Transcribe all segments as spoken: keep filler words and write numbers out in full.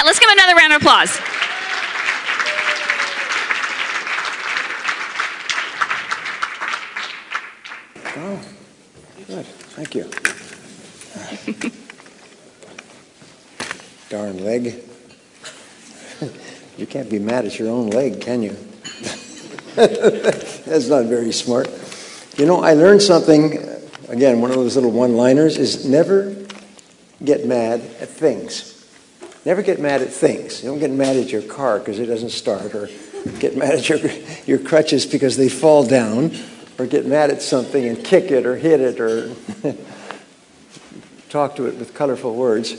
let's give him another round of applause. Oh, good. Thank you. Darn leg. You can't be mad at your own leg, can you? That's not very smart. You know, I learned something, again, one of those little one-liners is never get mad at things. Never get mad at things. You don't get mad at your car because it doesn't start, or get mad at your, your crutches because they fall down, or get mad at something and kick it or hit it or talk to it with colorful words.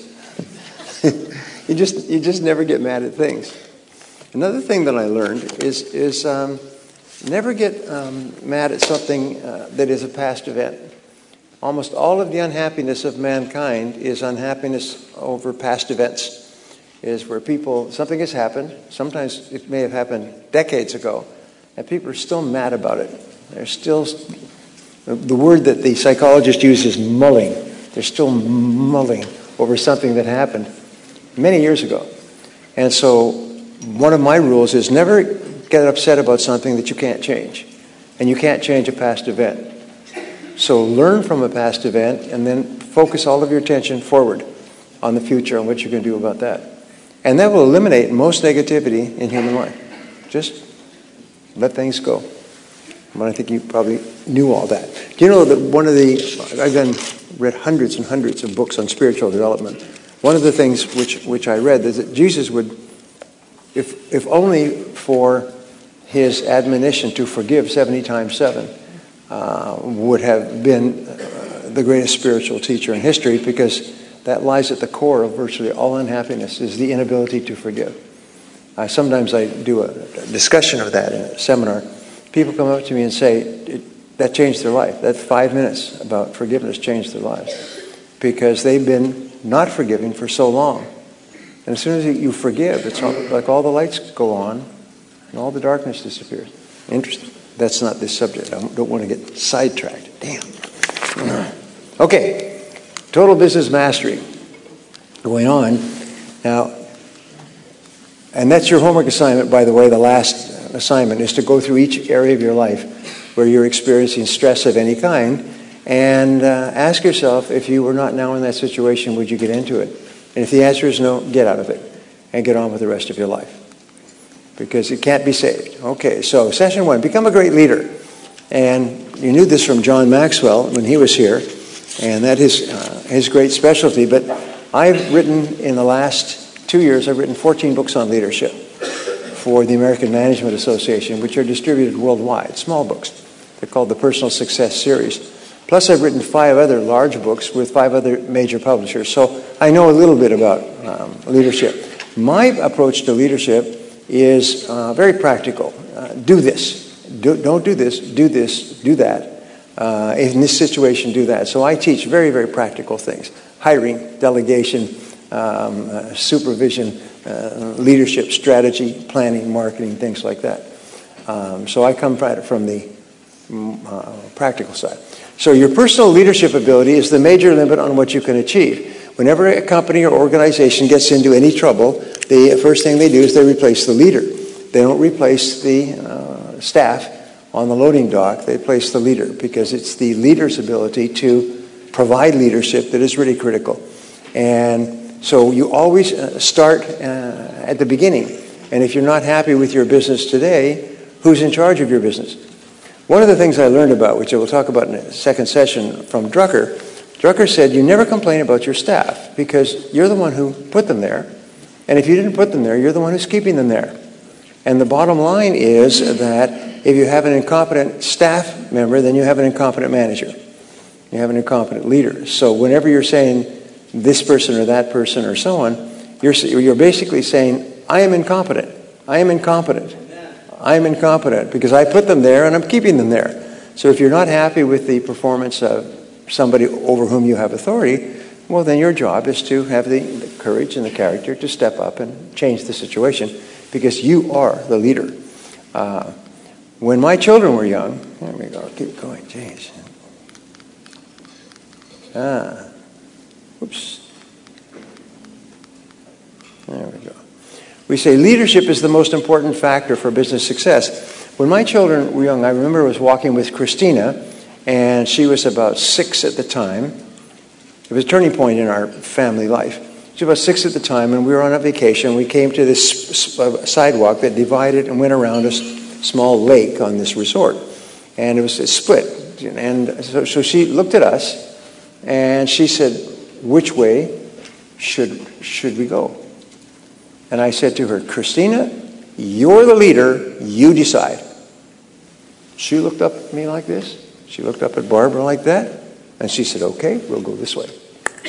you just you just never get mad at things. Another thing that I learned is is um, never get um, mad at something uh, that is a past event. Almost all of the unhappiness of mankind is unhappiness over past events. Is where people, something has happened, sometimes it may have happened decades ago, and people are still mad about it. They're still, the word that the psychologist uses is mulling. They're still mulling over something that happened many years ago. And so one of my rules is never get upset about something that you can't change. And you can't change a past event. So learn from a past event and then focus all of your attention forward on the future and what you're going to do about that. And that will eliminate most negativity in human life. Just let things go. But I think you probably knew all that. Do you know that one of the, I've done, read hundreds and hundreds of books on spiritual development. One of the things which, which I read is that Jesus would, if, if only for his admonition to forgive seventy times seven, uh, would have been uh, the greatest spiritual teacher in history, because that lies at the core of virtually all unhappiness, is the inability to forgive. Uh, sometimes I do a, a discussion of that in a seminar. People come up to me and say, it, that changed their life. That five minutes about forgiveness changed their lives. Because they've been not forgiving for so long. And as soon as you forgive, it's like all the lights go on and all the darkness disappears. Interesting. That's not this subject. I don't want to get sidetracked. Damn. Okay. Total business mastery. Going on. Now, and that's your homework assignment, by the way. The last assignment is to go through each area of your life where you're experiencing stress of any kind, and uh, ask yourself, if you were not now in that situation, would you get into it? And if the answer is no, get out of it and get on with the rest of your life, because it can't be saved. Okay, so session one, become a great leader. And you knew this from John Maxwell when he was here, and that is uh, his great specialty. But I've written, in the last two years, I've written fourteen books on leadership for the American Management Association, which are distributed worldwide, small books. They're called the Personal Success Series. Plus, I've written five other large books with five other major publishers. So I know a little bit about um, leadership. My approach to leadership is uh, very practical. Uh, do this. Do, don't do this. Do this. Do that. Uh, in this situation, do that. So I teach very, very practical things. Hiring, delegation, um, uh, supervision, uh, leadership, strategy, planning, marketing, things like that. Um, so I come from the uh, practical side. So your personal leadership ability is the major limit on what you can achieve. Whenever a company or organization gets into any trouble, the first thing they do is they replace the leader. They don't replace the uh, staff on the loading dock. They replace the leader, because it's the leader's ability to provide leadership that is really critical. And so you always uh, start uh, at the beginning. And if you're not happy with your business today, who's in charge of your business? One of the things I learned about, which I will talk about in a second session, from Drucker, Drucker said, you never complain about your staff, because you're the one who put them there. And if you didn't put them there, you're the one who's keeping them there. And the bottom line is that if you have an incompetent staff member, then you have an incompetent manager. You have an incompetent leader. So whenever you're saying this person or that person or so on, you're, you're basically saying, I am incompetent. I am incompetent. I am incompetent because I put them there and I'm keeping them there. So if you're not happy with the performance of somebody over whom you have authority, well, then your job is to have the, the courage and the character to step up and change the situation, because you are the leader. Uh, when my children were young, there we go, keep going, jeez. Ah, oops. There we go. We say leadership is the most important factor for business success. When my children were young, I remember I was walking with Christina, and she was about six at the time. It was a turning point in our family life. She was about six at the time, and we were on a vacation. We came to this sidewalk that divided and went around a small lake on this resort. And it was split. And so, so she looked at us, and she said, which way should, should we go? And I said to her, Christina, you're the leader, you decide. She looked up at me like this. She looked up at Barbara like that. And she said, okay, we'll go this way.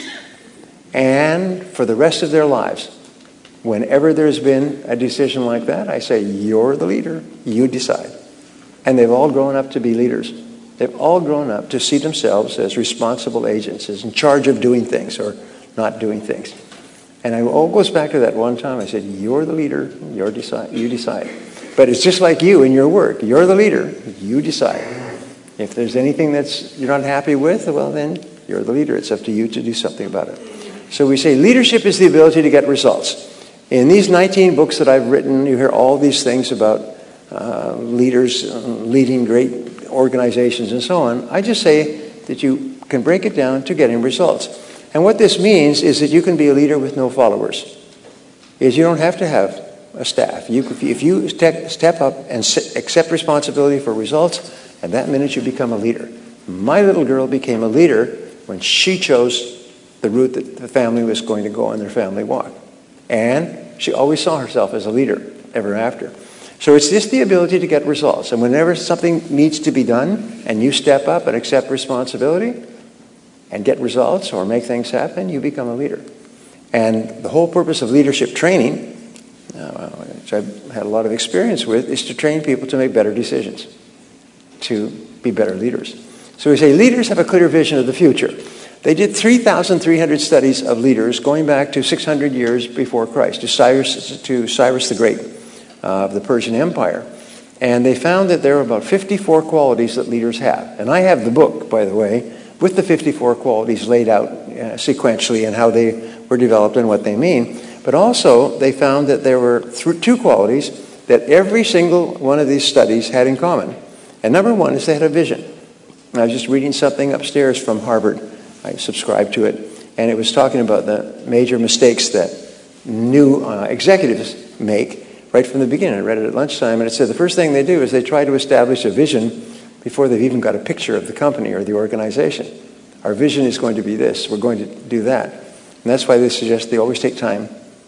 And for the rest of their lives, whenever there's been a decision like that, I say, you're the leader, you decide. And they've all grown up to be leaders. They've all grown up to see themselves as responsible agents, as in charge of doing things or not doing things. And it all goes back to that one time I said, you're the leader, you're decide, you decide. But it's just like you in your work. You're the leader, you decide. If there's anything that's you're not happy with, well then, you're the leader. It's up to you to do something about it. So we say leadership is the ability to get results. In these nineteen books that I've written, you hear all these things about uh, leaders uh, leading great organizations and so on. I just say that you can break it down to getting results. And what this means is that you can be a leader with no followers. Is you don't have to have a staff. You, if you step, step up and sit, accept responsibility for results, at that minute you become a leader. My little girl became a leader when she chose the route that the family was going to go on their family walk. And she always saw herself as a leader ever after. So it's just the ability to get results. And whenever something needs to be done and you step up and accept responsibility and get results or make things happen, you become a leader. And the whole purpose of leadership training, uh, which I've had a lot of experience with, is to train people to make better decisions, to be better leaders. So we say leaders have a clear vision of the future. They did three thousand three hundred studies of leaders going back to six hundred years before Christ, to Cyrus, to Cyrus the Great uh, of the Persian Empire. And they found that there are about fifty-four qualities that leaders have. And I have the book, by the way, with the fifty-four qualities laid out uh, sequentially and how they were developed and what they mean. But also, they found that there were th- two qualities that every single one of these studies had in common. And number one is they had a vision. And I was just reading something upstairs from Harvard. I subscribed to it. And it was talking about the major mistakes that new uh, executives make right from the beginning. I read it at lunchtime, and it said the first thing they do is they try to establish a vision before they've even got a picture of the company or the organization. Our vision is going to be this. We're going to do that. And that's why they suggest they always take time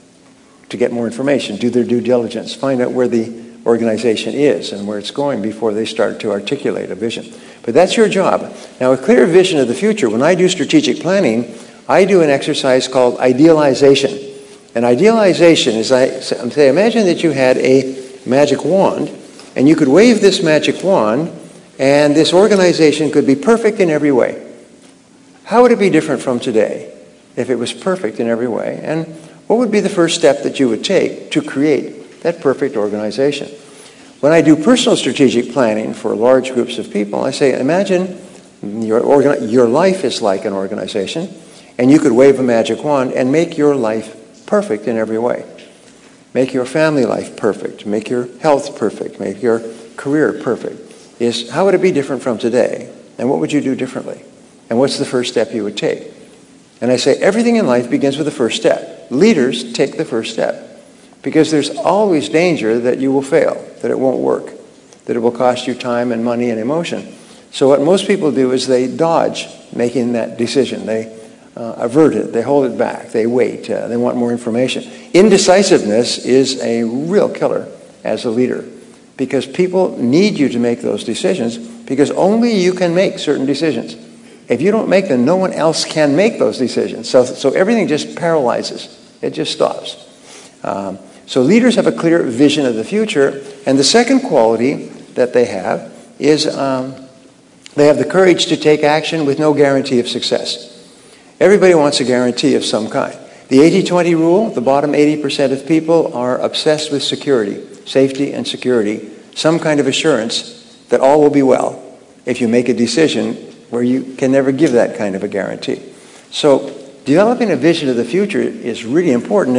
to get more information, do their due diligence, find out where the organization is and where it's going before they start to articulate a vision. But that's your job. Now, a clear vision of the future, when I do strategic planning, I do an exercise called idealization. And idealization is, I say, imagine that you had a magic wand, and you could wave this magic wand, and this organization could be perfect in every way. How would it be different from today if it was perfect in every way? And what would be the first step that you would take to create that perfect organization? When I do personal strategic planning for large groups of people, I say, imagine your, organ- your life is like an organization, and you could wave a magic wand and make your life perfect in every way. Make your family life perfect. Make your health perfect. Make your career perfect. Is how would it be different from today? And what would you do differently? And what's the first step you would take? And I say everything in life begins with the first step. Leaders take the first step. Because there's always danger that you will fail, that it won't work, that it will cost you time and money and emotion. So what most people do is they dodge making that decision. They uh, avert it. They hold it back. They wait. Uh, they want more information. Indecisiveness is a real killer as a leader because people need you to make those decisions because only you can make certain decisions. If you don't make them, no one else can make those decisions. So, so everything just paralyzes. It just stops. Um, so leaders have a clear vision of the future. And the second quality that they have is um, they have the courage to take action with no guarantee of success. Everybody wants a guarantee of some kind. The eighty twenty rule, the bottom eighty percent of people are obsessed with security, safety and security, some kind of assurance that all will be well if you make a decision where you can never give that kind of a guarantee. So developing a vision of the future is really important. And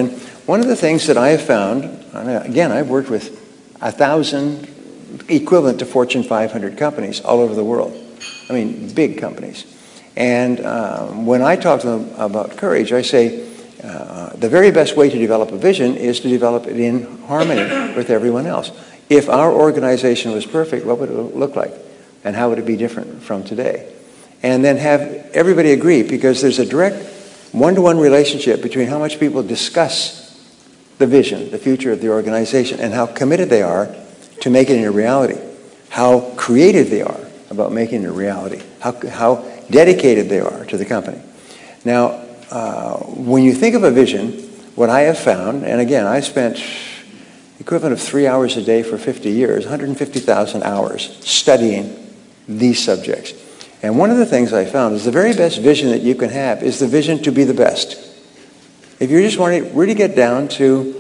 one of the things that I have found, and again, I've worked with a thousand equivalent to Fortune five hundred companies all over the world. I mean, big companies. And um, when I talk to them about courage, I say uh, the very best way to develop a vision is to develop it in harmony with everyone else. If our organization was perfect, what would it look like? And how would it be different from today? And then have everybody agree, because there's a direct one-to-one relationship between how much people discuss the vision, the future of the organization, and how committed they are to make it a reality, how creative they are about making it a reality, how, how dedicated they are to the company. Now, uh, when you think of a vision, what I have found, and again, I spent the equivalent of three hours a day for fifty years, one hundred fifty thousand hours studying these subjects. And one of the things I found is the very best vision that you can have is the vision to be the best. If you just want to really get down to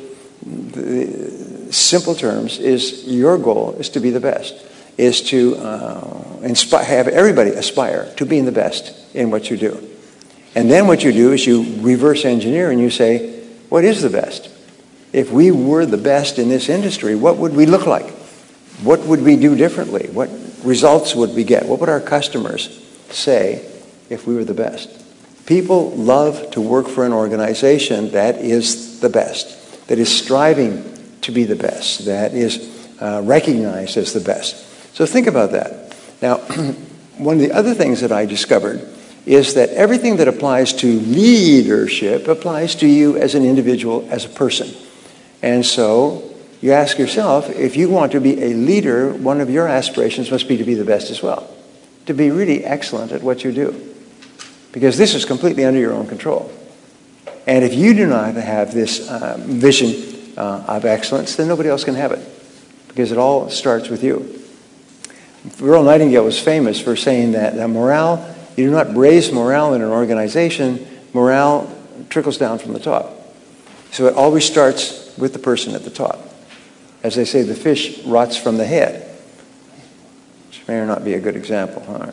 the simple terms, is your goal is to be the best, is to uh, inspire, have everybody aspire to being the best in what you do. And then what you do is you reverse engineer and you say, what is the best? If we were the best in this industry, what would we look like? What would we do differently? What results would we get? What would our customers say if we were the best? People love to work for an organization that is the best, that is striving to be the best, that is uh, recognized as the best. So think about that. Now, one of the other things that I discovered is that everything that applies to leadership applies to you as an individual, as a person. And so you ask yourself, if you want to be a leader, one of your aspirations must be to be the best as well, to be really excellent at what you do. Because this is completely under your own control. And if you do not have this uh, vision uh, of excellence, then nobody else can have it. Because it all starts with you. Earl Nightingale was famous for saying that uh, morale, you do not raise morale in an organization, morale trickles down from the top. So it always starts with the person at the top. As they say, the fish rots from the head. Which may or not be a good example. All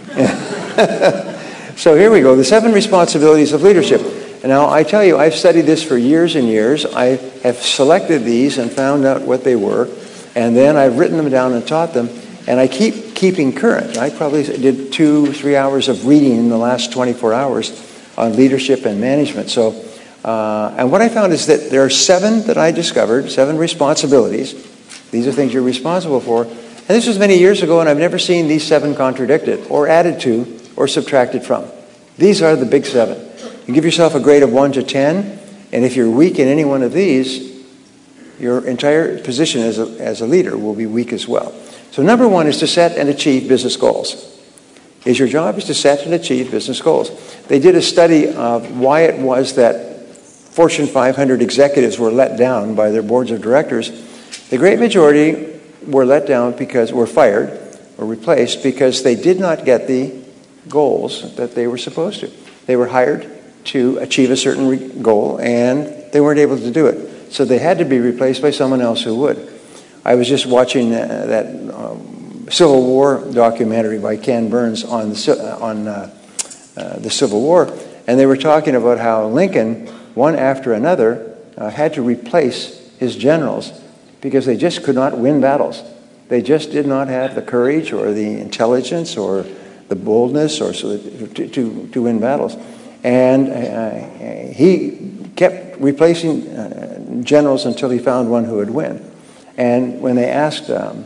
right. So here we go, the seven responsibilities of leadership. And now I tell you, I've studied this for years and years. I have selected these and found out what they were. And then I've written them down and taught them. And I keep keeping current. I probably did two, three hours of reading in the last twenty-four hours on leadership and management. So, uh, and what I found is that there are seven that I discovered, seven responsibilities. These are things you're responsible for. And this was many years ago, and I've never seen these seven contradicted or added to or subtracted from. These are the big seven. You give yourself a grade of one to ten, and if you're weak in any one of these, your entire position as a, as a leader will be weak as well. So number one is to set and achieve business goals. Is your job is to set and achieve business goals. They did a study of why it was that Fortune five hundred executives were let down by their boards of directors. The great majority were let down because, were fired or replaced because they did not get the goals that they were supposed to. They were hired to achieve a certain re- goal and they weren't able to do it. So they had to be replaced by someone else who would. I was just watching uh, that um, Civil War documentary by Ken Burns on, the, on uh, uh, the Civil War, and they were talking about how Lincoln, one after another, uh, had to replace his generals because they just could not win battles. They just did not have the courage or the intelligence or the boldness or so that, to, to, to win battles. And uh, he kept replacing uh, generals until he found one who would win. And when they asked um,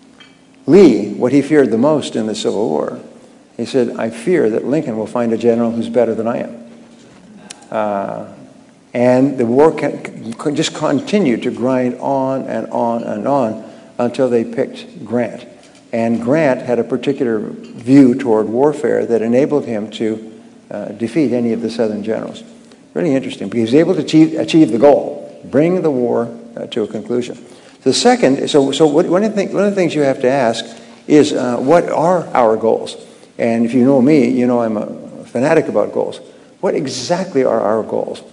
Lee what he feared the most in the Civil War, he said, I fear that Lincoln will find a general who's better than I am. Uh, and the war can, can just continued to grind on and on and on until they picked Grant. And Grant had a particular view toward warfare that enabled him to uh, defeat any of the Southern generals. Really interesting, because he was able to achieve, achieve the goal, bring the war uh, to a conclusion. The second, so so what, one, of the thing, one of the things you have to ask is, uh, what are our goals? And if you know me, you know I'm a fanatic about goals. What exactly are our goals?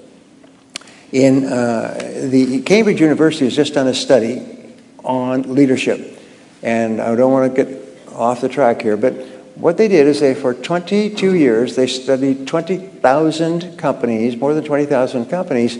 In uh, the Cambridge University has just done a study on leadership. And I don't want to get off the track here, but what they did is they, for twenty-two years, they studied twenty thousand companies, more than twenty thousand companies,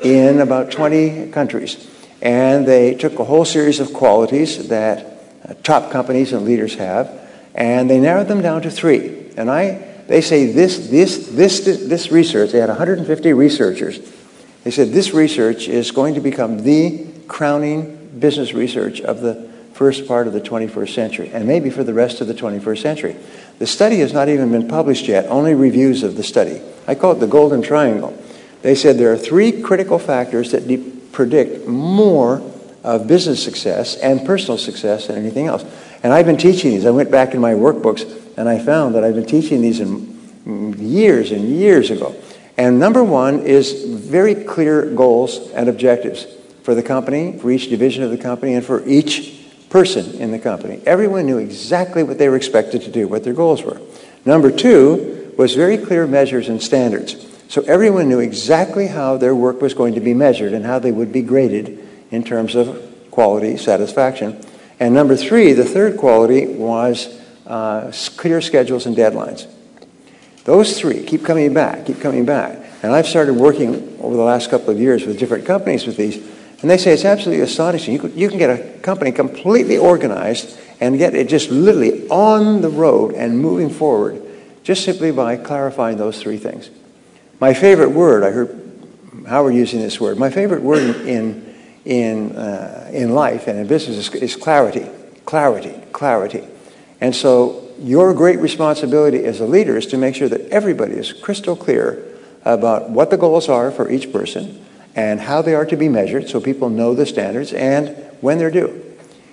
in about twenty countries. And they took a whole series of qualities that uh, top companies and leaders have, and they narrowed them down to three. And I, they say this, this, this, this research, they had one hundred fifty researchers. They said this research is going to become the crowning business research of the first part of the twenty-first century, and maybe for the rest of the twenty-first century. The study has not even been published yet, only reviews of the study. I call it the Golden Triangle. They said there are three critical factors that de- predict more of business success and personal success than anything else. And I've been teaching these. I went back in my workbooks and I found that I've been teaching these in years and years ago. And number one is very clear goals and objectives for the company, for each division of the company, and for each person in the company. Everyone knew exactly what they were expected to do, what their goals were. Number two was very clear measures and standards. So everyone knew exactly how their work was going to be measured and how they would be graded in terms of quality, satisfaction. And number three, the third quality, was uh, clear schedules and deadlines. Those three keep coming back, keep coming back. And I've started working over the last couple of years with different companies with these, and they say it's absolutely astonishing. You can, you can get a company completely organized and get it just literally on the road and moving forward just simply by clarifying those three things. My favorite word, I heard Howard using this word, my favorite word in, in, uh, in life and in business is, is clarity, clarity, clarity. And so your great responsibility as a leader is to make sure that everybody is crystal clear about what the goals are for each person and how they are to be measured so people know the standards and when they're due.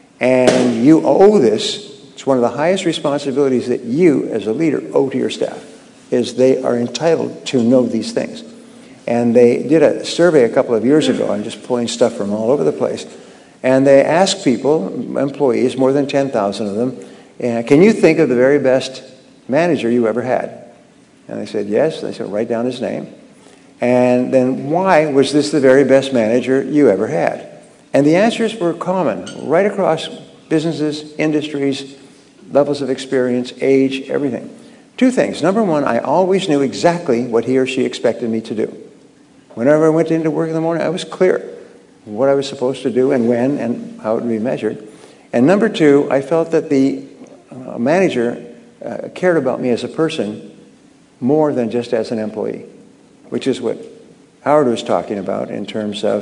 And you owe this. It's one of the highest responsibilities that you as a leader owe to your staff, is they are entitled to know these things. And they did a survey a couple of years ago. I'm just pulling stuff from all over the place. And they asked people, employees, more than ten thousand of them, uh, can you think of the very best manager you ever had? And they said, yes. They said, write down his name. And then, why was this the very best manager you ever had? And the answers were common, right across businesses, industries, levels of experience, age, everything. Two things. Number one, I always knew exactly what he or she expected me to do. Whenever I went into work in the morning, I was clear what I was supposed to do and when and how it would be measured. And number two, I felt that the uh, manager uh, cared about me as a person more than just as an employee, which is what Howard was talking about in terms of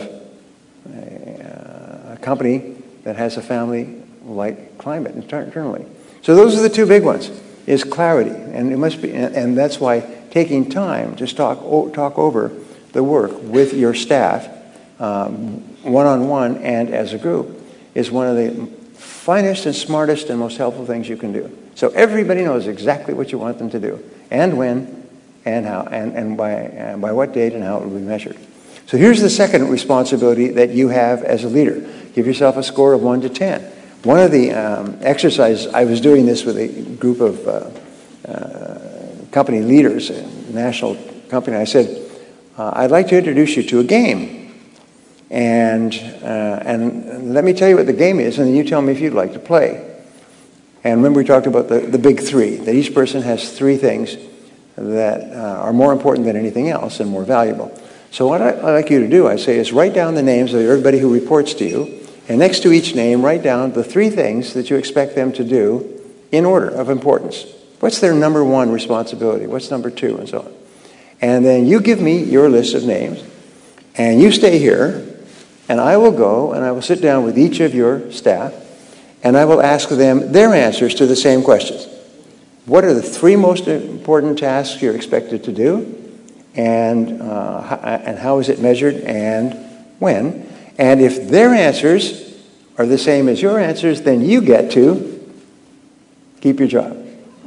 a, a company that has a family-like climate internally. So those are the two big ones, is clarity. And it must be, and that's why taking time to talk, talk over the work with your staff, um, one-on-one and as a group, is one of the finest and smartest and most helpful things you can do. So everybody knows exactly what you want them to do, and when, and how, and, and by and by what date and how it will be measured. So here's the second responsibility that you have as a leader. Give yourself a score of one to ten. One of the um, exercises, I was doing this with a group of uh, uh, company leaders, a national company. I said, uh, I'd like to introduce you to a game. And, uh, and let me tell you what the game is, and then you tell me if you'd like to play. And remember we talked about the, the big three, that each person has three things that uh, are more important than anything else and more valuable. So what I, I'd like you to do, I say, is write down the names of everybody who reports to you, and next to each name, write down the three things that you expect them to do in order of importance. What's their number one responsibility? What's number two? And so on. And then you give me your list of names, and you stay here, and I will go and I will sit down with each of your staff, and I will ask them their answers to the same questions. What are the three most important tasks you're expected to do, and, uh, and how is it measured, and when? And if their answers are the same as your answers, then you get to keep your job.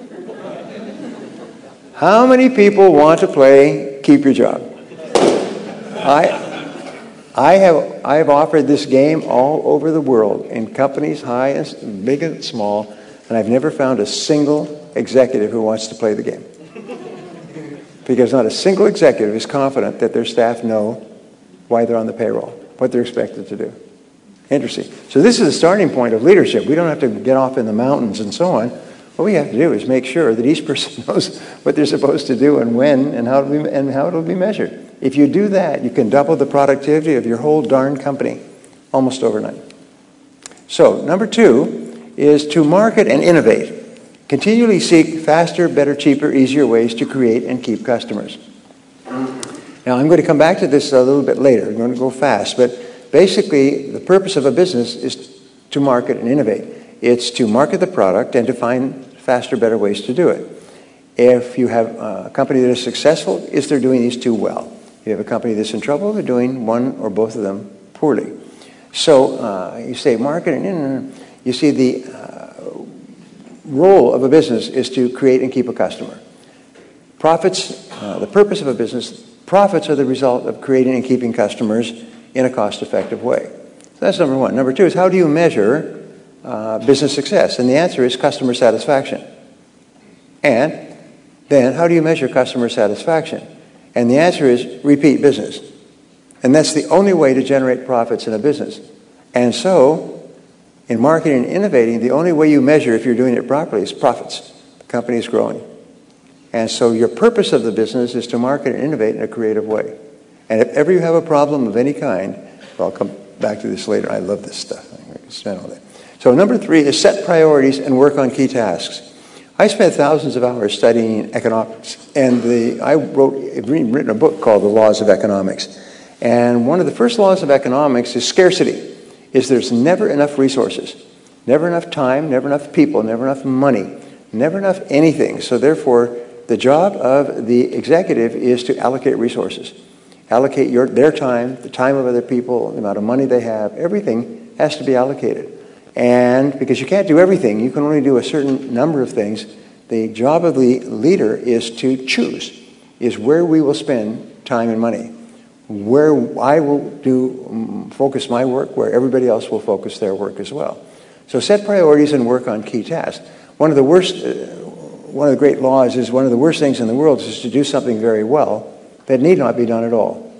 How many people want to play keep your job? I... I have, I have offered this game all over the world in companies high and big and small, and I've never found a single executive who wants to play the game. Because not a single executive is confident that their staff know why they're on the payroll, what they're expected to do. Interesting. So this is the starting point of leadership. We don't have to get off in the mountains and so on. What we have to do is make sure that each person knows what they're supposed to do and when and how it'll be, and how it'll be measured. If you do that, you can double the productivity of your whole darn company almost overnight. So, number two is to market and innovate. Continually seek faster, better, cheaper, easier ways to create and keep customers. Now, I'm going to come back to this a little bit later. I'm going to go fast, but basically, the purpose of a business is to market and innovate. It's to market the product and to find faster, better ways to do it. If you have a company that is successful, is they're doing these two well. If you have a company that's in trouble, they're doing one or both of them poorly. So uh, you say market and innovate. You see the uh, role of a business is to create and keep a customer. Profits, uh, the purpose of a business, profits are the result of creating and keeping customers in a cost-effective way. So that's number one. Number two is, how do you measure uh, business success? And the answer is customer satisfaction. And then, how do you measure customer satisfaction? And the answer is repeat business. And that's the only way to generate profits in a business. And so, in marketing and innovating, the only way you measure if you're doing it properly is profits. The company is growing. And so your purpose of the business is to market and innovate in a creative way. And if ever you have a problem of any kind, well, I'll come back to this later. I love this stuff. I can spend all day. So number three is set priorities and work on key tasks. I spent thousands of hours studying economics, and the, I wrote, I've written a book called The Laws of Economics. And one of the first laws of economics is scarcity, is there's never enough resources, never enough time, never enough people, never enough money, never enough anything. So therefore, the job of the executive is to allocate resources. Allocate your, their time, the time of other people, the amount of money they have, everything has to be allocated. And because you can't do everything, you can only do a certain number of things. The job of the leader is to choose, is where we will spend time and money. Where I will do um, focus my work, where everybody else will focus their work as well. So set priorities and work on key tasks. One of the worst, uh, one of the great laws is one of the worst things in the world is to do something very well that need not be done at all.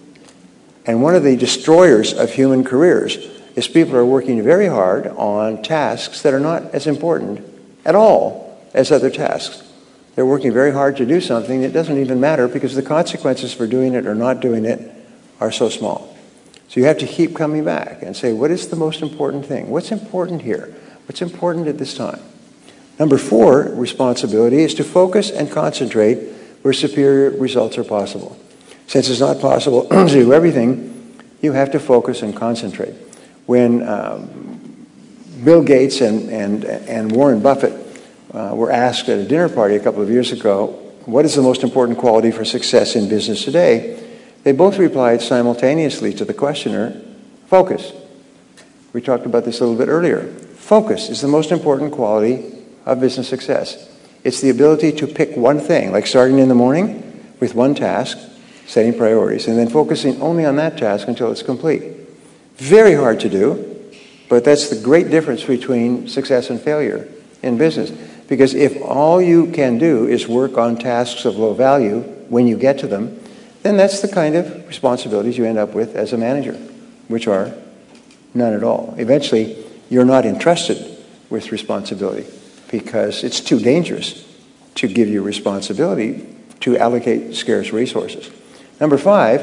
And one of the destroyers of human careers is people are working very hard on tasks that are not as important at all as other tasks. They're working very hard to do something that doesn't even matter because the consequences for doing it or not doing it are so small. So you have to keep coming back and say, what is the most important thing? What's important here? What's important at this time? Number four, responsibility, is to focus and concentrate where superior results are possible. Since it's not possible to do everything, you have to focus and concentrate. When um, Bill Gates and, and, and Warren Buffett uh, were asked at a dinner party a couple of years ago, what is the most important quality for success in business today? They both replied simultaneously to the questioner, focus. We talked about this a little bit earlier. Focus is the most important quality of business success. It's the ability to pick one thing, like starting in the morning with one task, setting priorities, and then focusing only on that task until it's complete. Very hard to do, but that's the great difference between success and failure in business. Because if all you can do is work on tasks of low value when you get to them, then that's the kind of responsibilities you end up with as a manager, which are none at all. Eventually, you're not entrusted with responsibility because it's too dangerous to give you responsibility to allocate scarce resources. Number five,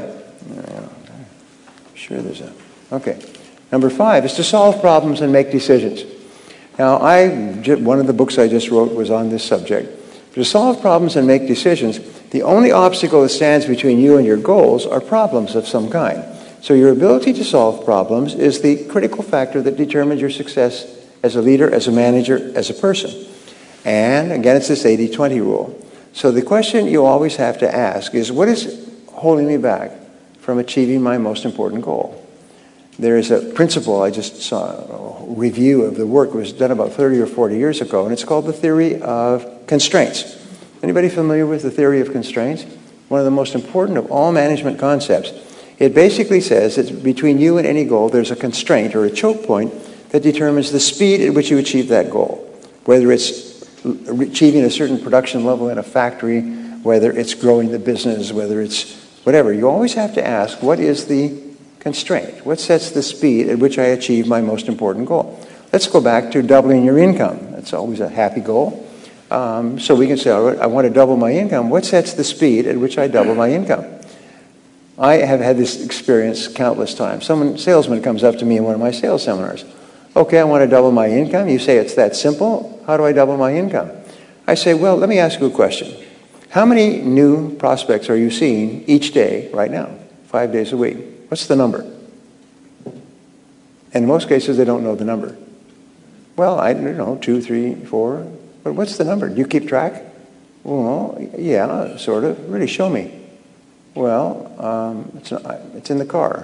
I'm sure there's a, okay. Number five is to solve problems and make decisions. Now, I, one of the books I just wrote was on this subject. To solve problems and make decisions, the only obstacle that stands between you and your goals are problems of some kind. So your ability to solve problems is the critical factor that determines your success as a leader, as a manager, as a person. And again, it's this eighty twenty rule. So the question you always have to ask is, what is holding me back from achieving my most important goal? There is a principle, I just saw a review of the work, it was done about thirty or forty years ago, and it's called the theory of constraints. Anybody familiar with the theory of constraints? One of the most important of all management concepts. It basically says that between you and any goal, there's a constraint or a choke point that determines the speed at which you achieve that goal. Whether it's achieving a certain production level in a factory, whether it's growing the business, whether it's whatever. You always have to ask, what is the constraint? What sets the speed at which I achieve my most important goal? Let's go back to doubling your income. That's always a happy goal. Um, so we can say, all right, I want to double my income. What sets the speed at which I double my income? I have had this experience countless times. Someone, salesman comes up to me in one of my sales seminars. Okay, I want to double my income. You say it's that simple. How do I double my income? I say, well, let me ask you a question. How many new prospects are you seeing each day right now, five days a week? What's the number? In most cases, they don't know the number. Well, I don't know, two, three, four. But what's the number? Do you keep track? Well, yeah, sort of. Really, show me. Well, um, it's, not, it's in the car.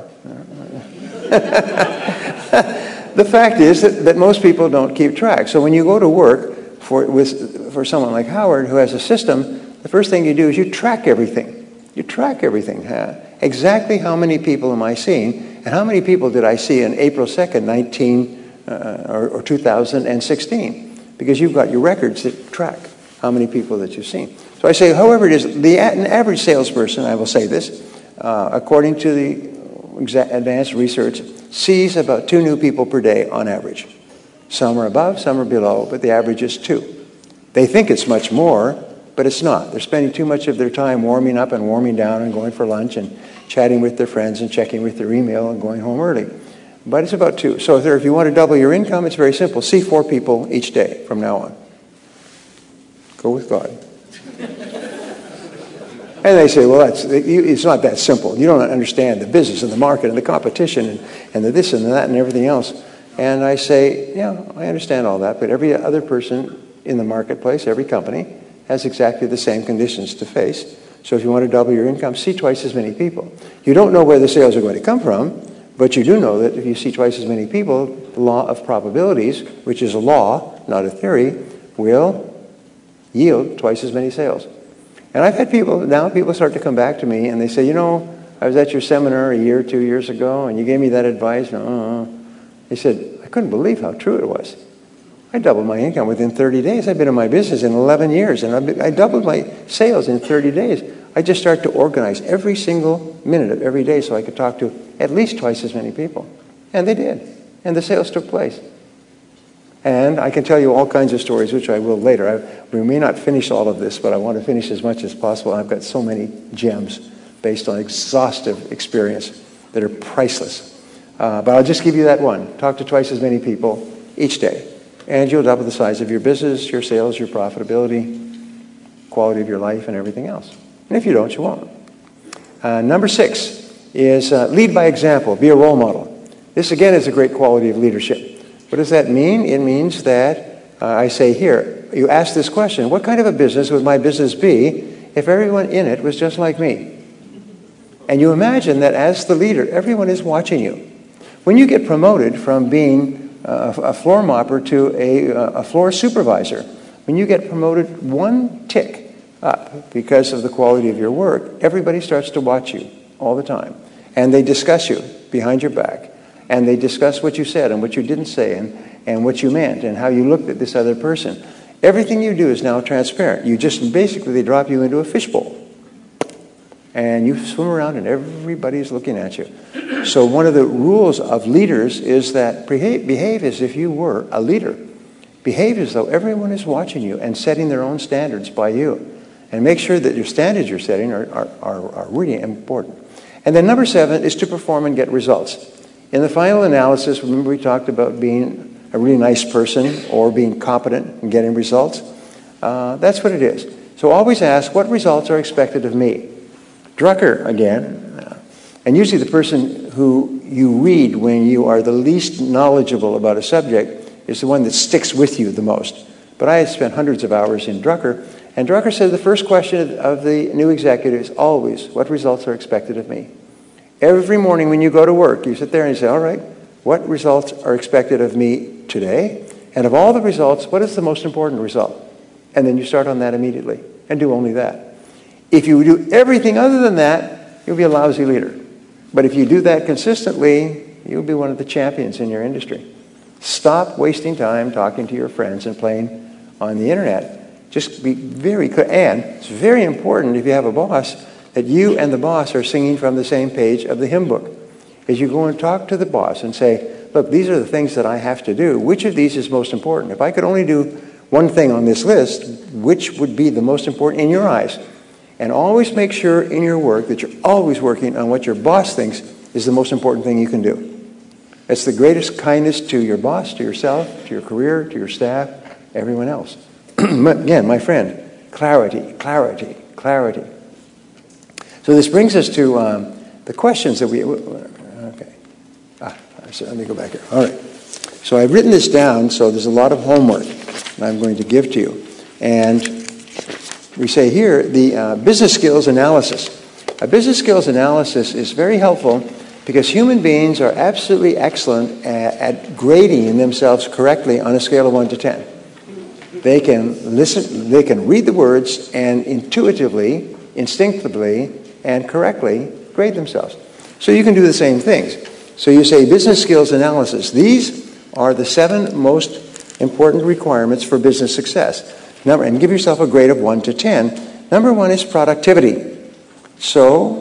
The fact is that, that most people don't keep track. So when you go to work for, with, for someone like Howard who has a system, the first thing you do is you track everything. You track everything. Huh? Exactly how many people am I seeing, and how many people did I see on April second, nineteen uh, or, or two thousand sixteen? Because you've got your records that track how many people that you've seen. So I say, however it is, the an average salesperson, I will say this, uh, according to the advanced research, sees about two new people per day on average. Some are above, some are below, but the average is two. They think it's much more, but it's not. They're spending too much of their time warming up and warming down and going for lunch and chatting with their friends and checking with their email and going home early. But it's about two. So if you want to double your income, it's very simple. See four people each day from now on. Go with God. And they say, well, that's, it's not that simple. You don't understand the business and the market and the competition and, and the this and the that and everything else. And I say, yeah, I understand all that, but every other person in the marketplace, every company, has exactly the same conditions to face. So if you want to double your income, see twice as many people. You don't know where the sales are going to come from, but you do know that if you see twice as many people, the law of probabilities, which is a law, not a theory, will yield twice as many sales. And I've had people, now people start to come back to me and they say, you know, I was at your seminar a year, two years ago, and you gave me that advice. And, uh, they said, I couldn't believe how true it was. I doubled my income within thirty days. I've been in my business in eleven years, and I've been, I doubled my sales in thirty days. I just started to organize every single minute of every day so I could talk to at least twice as many people. And they did. And the sales took place. And I can tell you all kinds of stories, which I will later. I, we may not finish all of this, but I want to finish as much as possible. I've got so many gems based on exhaustive experience that are priceless. Uh, but I'll just give you that one. Talk to twice as many people each day. And you'll double the size of your business, your sales, your profitability, quality of your life, and everything else. And if you don't, you won't. Uh, number six is uh, lead by example. Be a role model. This, again, is a great quality of leadership. What does that mean? It means that, uh, I say here, you ask this question, what kind of a business would my business be if everyone in it was just like me? And you imagine that as the leader, everyone is watching you. When you get promoted from being uh, a floor mopper to a, a floor supervisor, when you get promoted one tick up because of the quality of your work, everybody starts to watch you all the time. And they discuss you behind your back. And they discuss what you said and what you didn't say and, and what you meant and how you looked at this other person. Everything you do is now transparent. You just basically, they drop you into a fishbowl. And you swim around and everybody's looking at you. So one of the rules of leaders is that behave, behave as if you were a leader. Behave as though everyone is watching you and setting their own standards by you. And make sure that your standards you're setting are, are, are, are really important. And then number seven is to perform and get results. In the final analysis, remember we talked about being a really nice person or being competent and getting results? Uh, that's what it is. So always ask, what results are expected of me? Drucker, again, uh, and usually the person who you read when you are the least knowledgeable about a subject is the one that sticks with you the most. But I had spent hundreds of hours in Drucker, and Drucker said the first question of the new executive is always, what results are expected of me? Every morning when you go to work, you sit there and you say, all right, what results are expected of me today? And of all the results, what is the most important result? And then you start on that immediately and do only that. If you do everything other than that, you'll be a lousy leader. But if you do that consistently, you'll be one of the champions in your industry. Stop wasting time talking to your friends and playing on the internet. Just be very clear. And it's very important if you have a boss that you and the boss are singing from the same page of the hymn book. As you go and talk to the boss and say, look, these are the things that I have to do. Which of these is most important? If I could only do one thing on this list, which would be the most important in your eyes? And always make sure in your work that you're always working on what your boss thinks is the most important thing you can do. It's the greatest kindness to your boss, to yourself, to your career, to your staff, everyone else. Again, my friend, clarity, clarity, clarity. So this brings us to um, the questions that we... Okay. Ah, so let me go back here. All right. So I've written this down, so there's a lot of homework that I'm going to give to you. And we say here, the uh, business skills analysis. A business skills analysis is very helpful because human beings are absolutely excellent at, at grading themselves correctly on a scale of one to ten. They can listen, they can read the words and intuitively, instinctively, and correctly grade themselves. So you can do the same things. So you say business skills analysis. These are the seven most important requirements for business success. Number, and give yourself a grade of one to ten. Number one is productivity. So,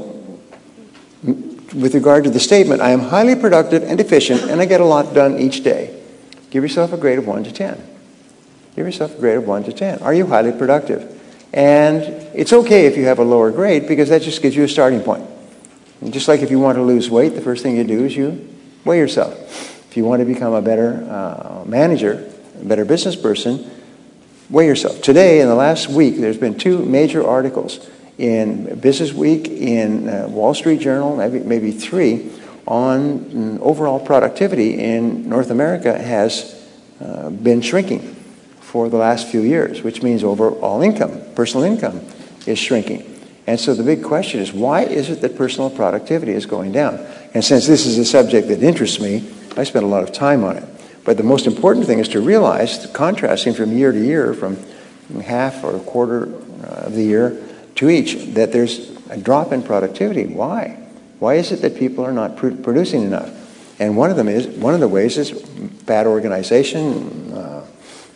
with regard to the statement, I am highly productive and efficient, and I get a lot done each day. Give yourself a grade of one to ten. Give yourself a grade of one to ten. Are you highly productive? And it's okay if you have a lower grade, because that just gives you a starting point. And just like if you want to lose weight, the first thing you do is you weigh yourself. If you want to become a better uh, manager, a better business person, weigh yourself. Today, in the last week, there's been two major articles in Business Week, in uh, Wall Street Journal, maybe, maybe three, on mm, overall productivity in North America has uh, been shrinking for the last few years, which means overall income, personal income, is shrinking. And so the big question is, why is it that personal productivity is going down? And since this is a subject that interests me, I spend a lot of time on it. But the most important thing is to realize, contrasting from year to year, from half or a quarter of the year to each, that there's a drop in productivity. Why? Why is it that people are not pr- producing enough? And one of them is one of the ways is bad organization, uh,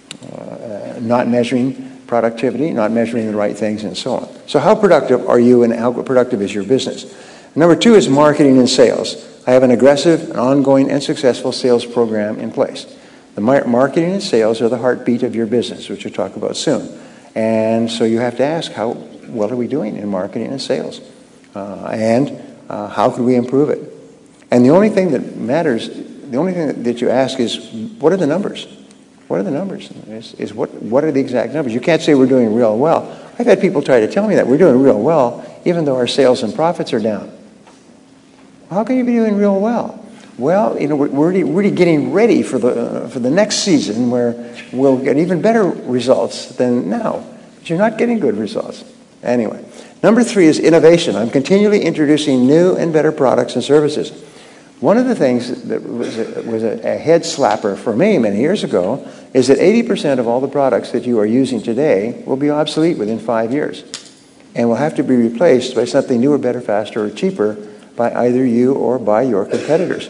uh, not measuring productivity, not measuring the right things, and so on. So how productive are you, and how productive is your business? Number two is marketing and sales. I have an aggressive, ongoing, and successful sales program in place. The mar- marketing and sales are the heartbeat of your business, which we'll talk about soon. And so you have to ask, how well are we doing in marketing and sales? Uh, and uh, how could we improve it? And the only thing that matters, the only thing that you ask is, what are the numbers? What are the numbers? Is, is what, what are the exact numbers? You can't say we're doing real well. I've had people try to tell me that we're doing real well, even though our sales and profits are down. How can you be doing real well? Well, you know, we're already, we're already getting ready for the, uh, for the next season where we'll get even better results than now. But you're not getting good results. Anyway, number three is innovation. I'm continually introducing new and better products and services. One of the things that was a, was a, a head slapper for me many years ago is that eighty percent of all the products that you are using today will be obsolete within five years and will have to be replaced by something newer, better, faster, or cheaper by either you or by your competitors.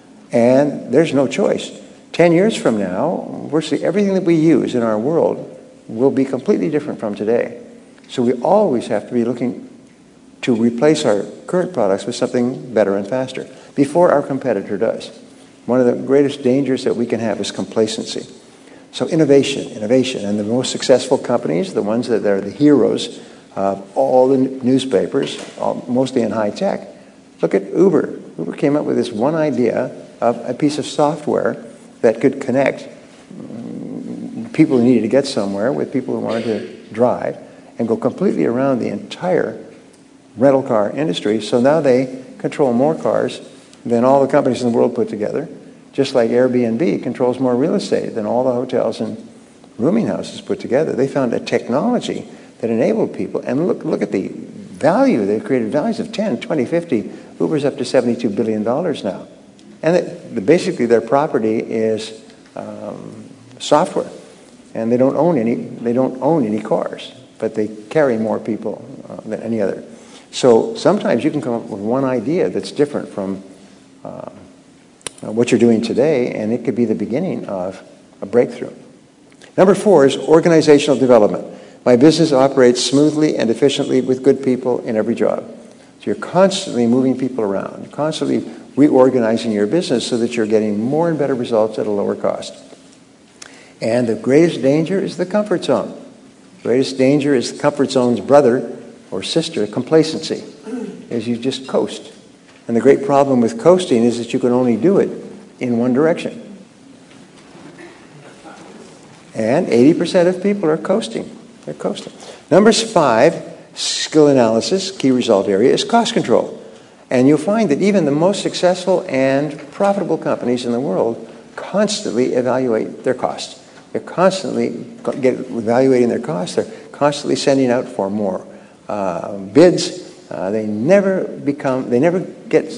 And there's no choice. Ten years from now, virtually everything that we use in our world will be completely different from today. So we always have to be looking to replace our current products with something better and faster before our competitor does. One of the greatest dangers that we can have is complacency. So innovation, innovation. And the most successful companies, the ones that are the heroes of all the newspapers, all, mostly in high tech. Look at Uber. Uber came up with this one idea of a piece of software that could connect people who needed to get somewhere with people who wanted to drive and go completely around the entire rental car industry. So now they control more cars than all the companies in the world put together, just like Airbnb controls more real estate than all the hotels and rooming houses put together. They found a technology that enabled people, and look look at the value. They've created values of ten, twenty, fifty. Uber's up to seventy-two billion dollars now. And it, the, basically their property is um, software. And they don't own any they don't own any cars, but they carry more people uh, than any other. So sometimes you can come up with one idea that's different from uh, what you're doing today, and it could be the beginning of a breakthrough. Number four is organizational development. My business operates smoothly and efficiently with good people in every job. So you're constantly moving people around, constantly reorganizing your business so that you're getting more and better results at a lower cost. And the greatest danger is the comfort zone. The greatest danger is the comfort zone's brother, or sister, complacency, is you just coast. And the great problem with coasting is that you can only do it in one direction. And eighty percent of people are coasting. They're coasting. Number five, skill analysis, key result area, is cost control. And you'll find that even the most successful and profitable companies in the world constantly evaluate their costs. They're constantly get, evaluating their costs. They're constantly sending out for more uh, bids. Uh, they never become, they never get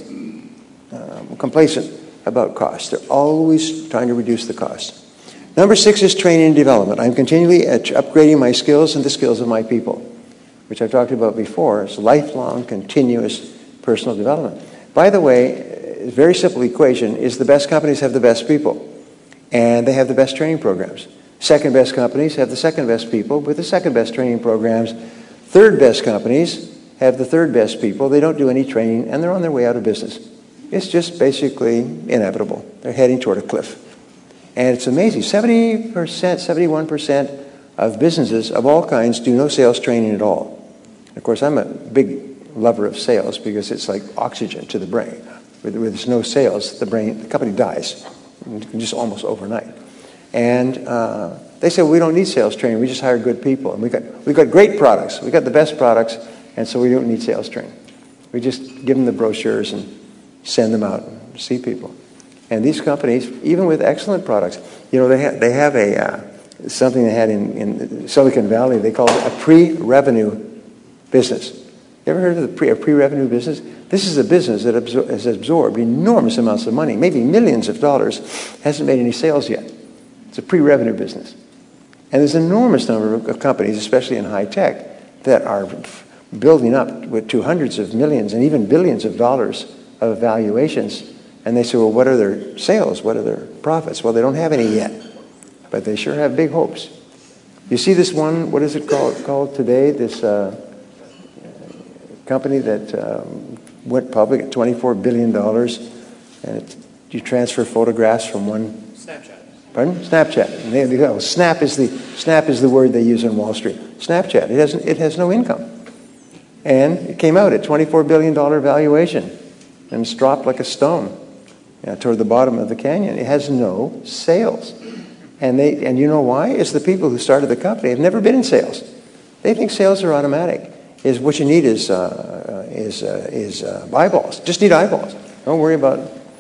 um, complacent about costs. They're always trying to reduce the cost. Number six is training and development. I'm continually upgrading my skills and the skills of my people, which I've talked about before. It's lifelong, continuous personal development. By the way, a very simple equation is the best companies have the best people, and they have the best training programs. Second best companies have the second best people with the second best training programs. Third best companies have the third best people. They don't do any training, and they're on their way out of business. It's just basically inevitable. They're heading toward a cliff. And it's amazing. seventy percent, seventy-one percent of businesses of all kinds do no sales training at all. Of course, I'm a big lover of sales because it's like oxygen to the brain. Where there's no sales, the brain, the company dies, just almost overnight. And uh, they say, well, we don't need sales training. We just hire good people. And we got, we got great products. We got the best products, and so we don't need sales training. We just give them the brochures and send them out and see people. And these companies, even with excellent products, you know, they, ha- they have a uh, something they had in, in Silicon Valley. They call it a pre-revenue business. You ever heard of the pre, a pre-revenue business? This is a business that absor- has absorbed enormous amounts of money, maybe millions of dollars, hasn't made any sales yet. It's a pre-revenue business. And there's an enormous number of companies, especially in high tech, that are building up with to hundreds of millions and even billions of dollars of valuations. And they say, well, what are their sales? What are their profits? Well, they don't have any yet, but they sure have big hopes. You see this one, what is it called, called today, this uh, company that um, went public at twenty-four billion dollars, and it, you transfer photographs from one... Snapchat. Pardon? Snapchat. And they, they go, Snap is the Snap is the word they use on Wall Street. Snapchat. It has it has no income, and it came out at twenty-four billion dollars valuation, and it's dropped like a stone, you know, toward the bottom of the canyon. It has no sales, and they and you know why? It's the people who started the company have never been in sales. They think sales are automatic. Is what you need is uh, is uh, is uh, eyeballs. Just need eyeballs. Don't worry about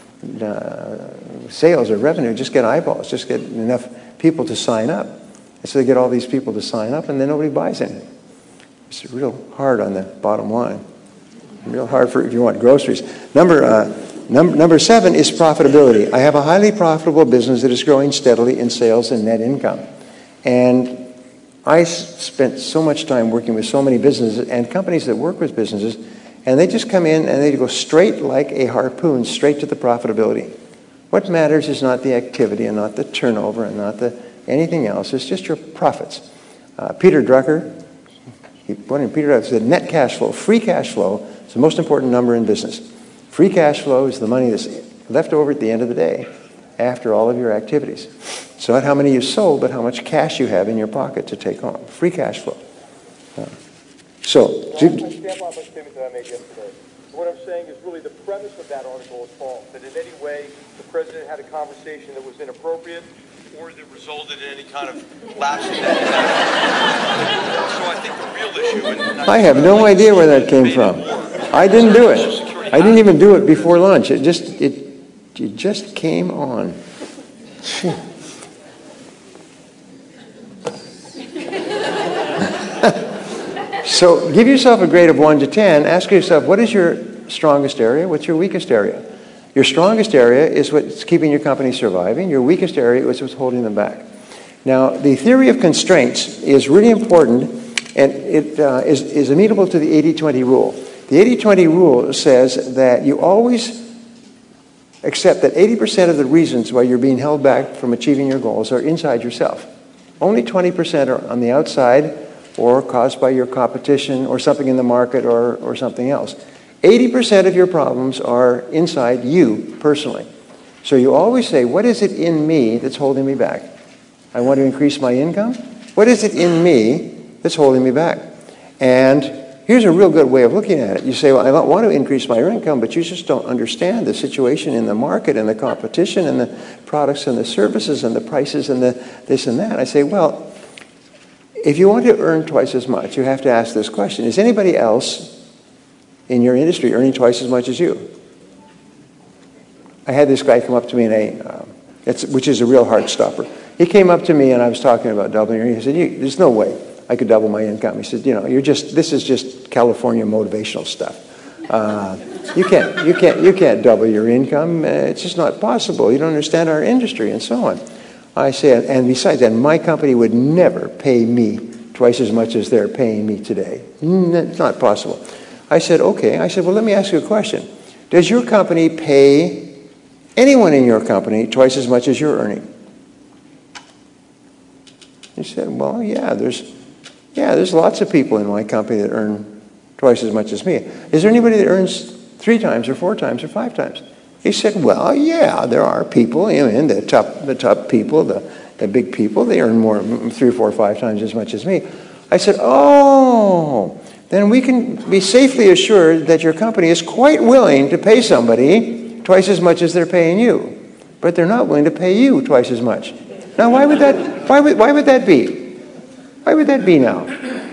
uh, sales or revenue. Just get eyeballs. Just get enough people to sign up. And so they get all these people to sign up, and then nobody buys anything. It's real hard on the bottom line. Real hard for if you want groceries. Number uh, num- number seven is profitability. I have a highly profitable business that is growing steadily in sales and net income, and I spent so much time working with so many businesses and companies that work with businesses, and they just come in and they go straight like a harpoon, straight to the profitability. What matters is not the activity and not the turnover and not the anything else. It's just your profits. Uh, Peter Drucker, he, one in Peter Drucker said, net cash flow, free cash flow is the most important number in business. Free cash flow is the money that's left over at the end of the day after all of your activities. It's not how many you sold, but how much cash you have in your pocket to take home. Free cash flow. Uh, so, I stand by my statement that I made yesterday. What I'm saying is really the premise of that article is false. That in any way the president had a conversation that was inappropriate or that resulted in any kind of lapse in that. So I think the real issue... And I have no idea where that came from. I didn't do it. I didn't even do it before lunch. It just, it, it just came on. So give yourself a grade of one to ten. Ask yourself, what is your strongest area? What's your weakest area? Your strongest area is what's keeping your company surviving. Your weakest area is what's holding them back. Now, the theory of constraints is really important, and it uh, is, is amenable to the eighty twenty rule. The eighty twenty rule says that you always accept that eighty percent of the reasons why you're being held back from achieving your goals are inside yourself. Only twenty percent are on the outside or caused by your competition or something in the market or, or something else. eighty percent of your problems are inside you personally. So you always say, what is it in me that's holding me back? I want to increase my income. What is it in me that's holding me back? And here's a real good way of looking at it. You say, well, I want to increase my income, but you just don't understand the situation in the market and the competition and the products and the services and the prices and the this and that. I say, well, if you want to earn twice as much, you have to ask this question. Is anybody else in your industry earning twice as much as you? I had this guy come up to me, in a, um, it's, which is a real heart stopper. He came up to me and I was talking about doubling, and he said, you, there's no way I could double my income. He said, you know, you're just, this is just California motivational stuff. Uh, you can't, you can't, you can't double your income. Uh, it's just not possible. You don't understand our industry and so on. I said, and besides that, my company would never pay me twice as much as they're paying me today. It's not possible. I said, okay. I said, well, let me ask you a question. Does your company pay anyone in your company twice as much as you're earning? He said, well, yeah, there's, yeah, there's lots of people in my company that earn twice as much as me. Is there anybody that earns three times or four times or five times? He said, well, yeah, there are people, you know, the top, the top people, the, the big people, they earn more, three, four, five times as much as me. I said, oh, then we can be safely assured that your company is quite willing to pay somebody twice as much as they're paying you, but they're not willing to pay you twice as much. Now, why would that, why would, why would that be? Why would that be now?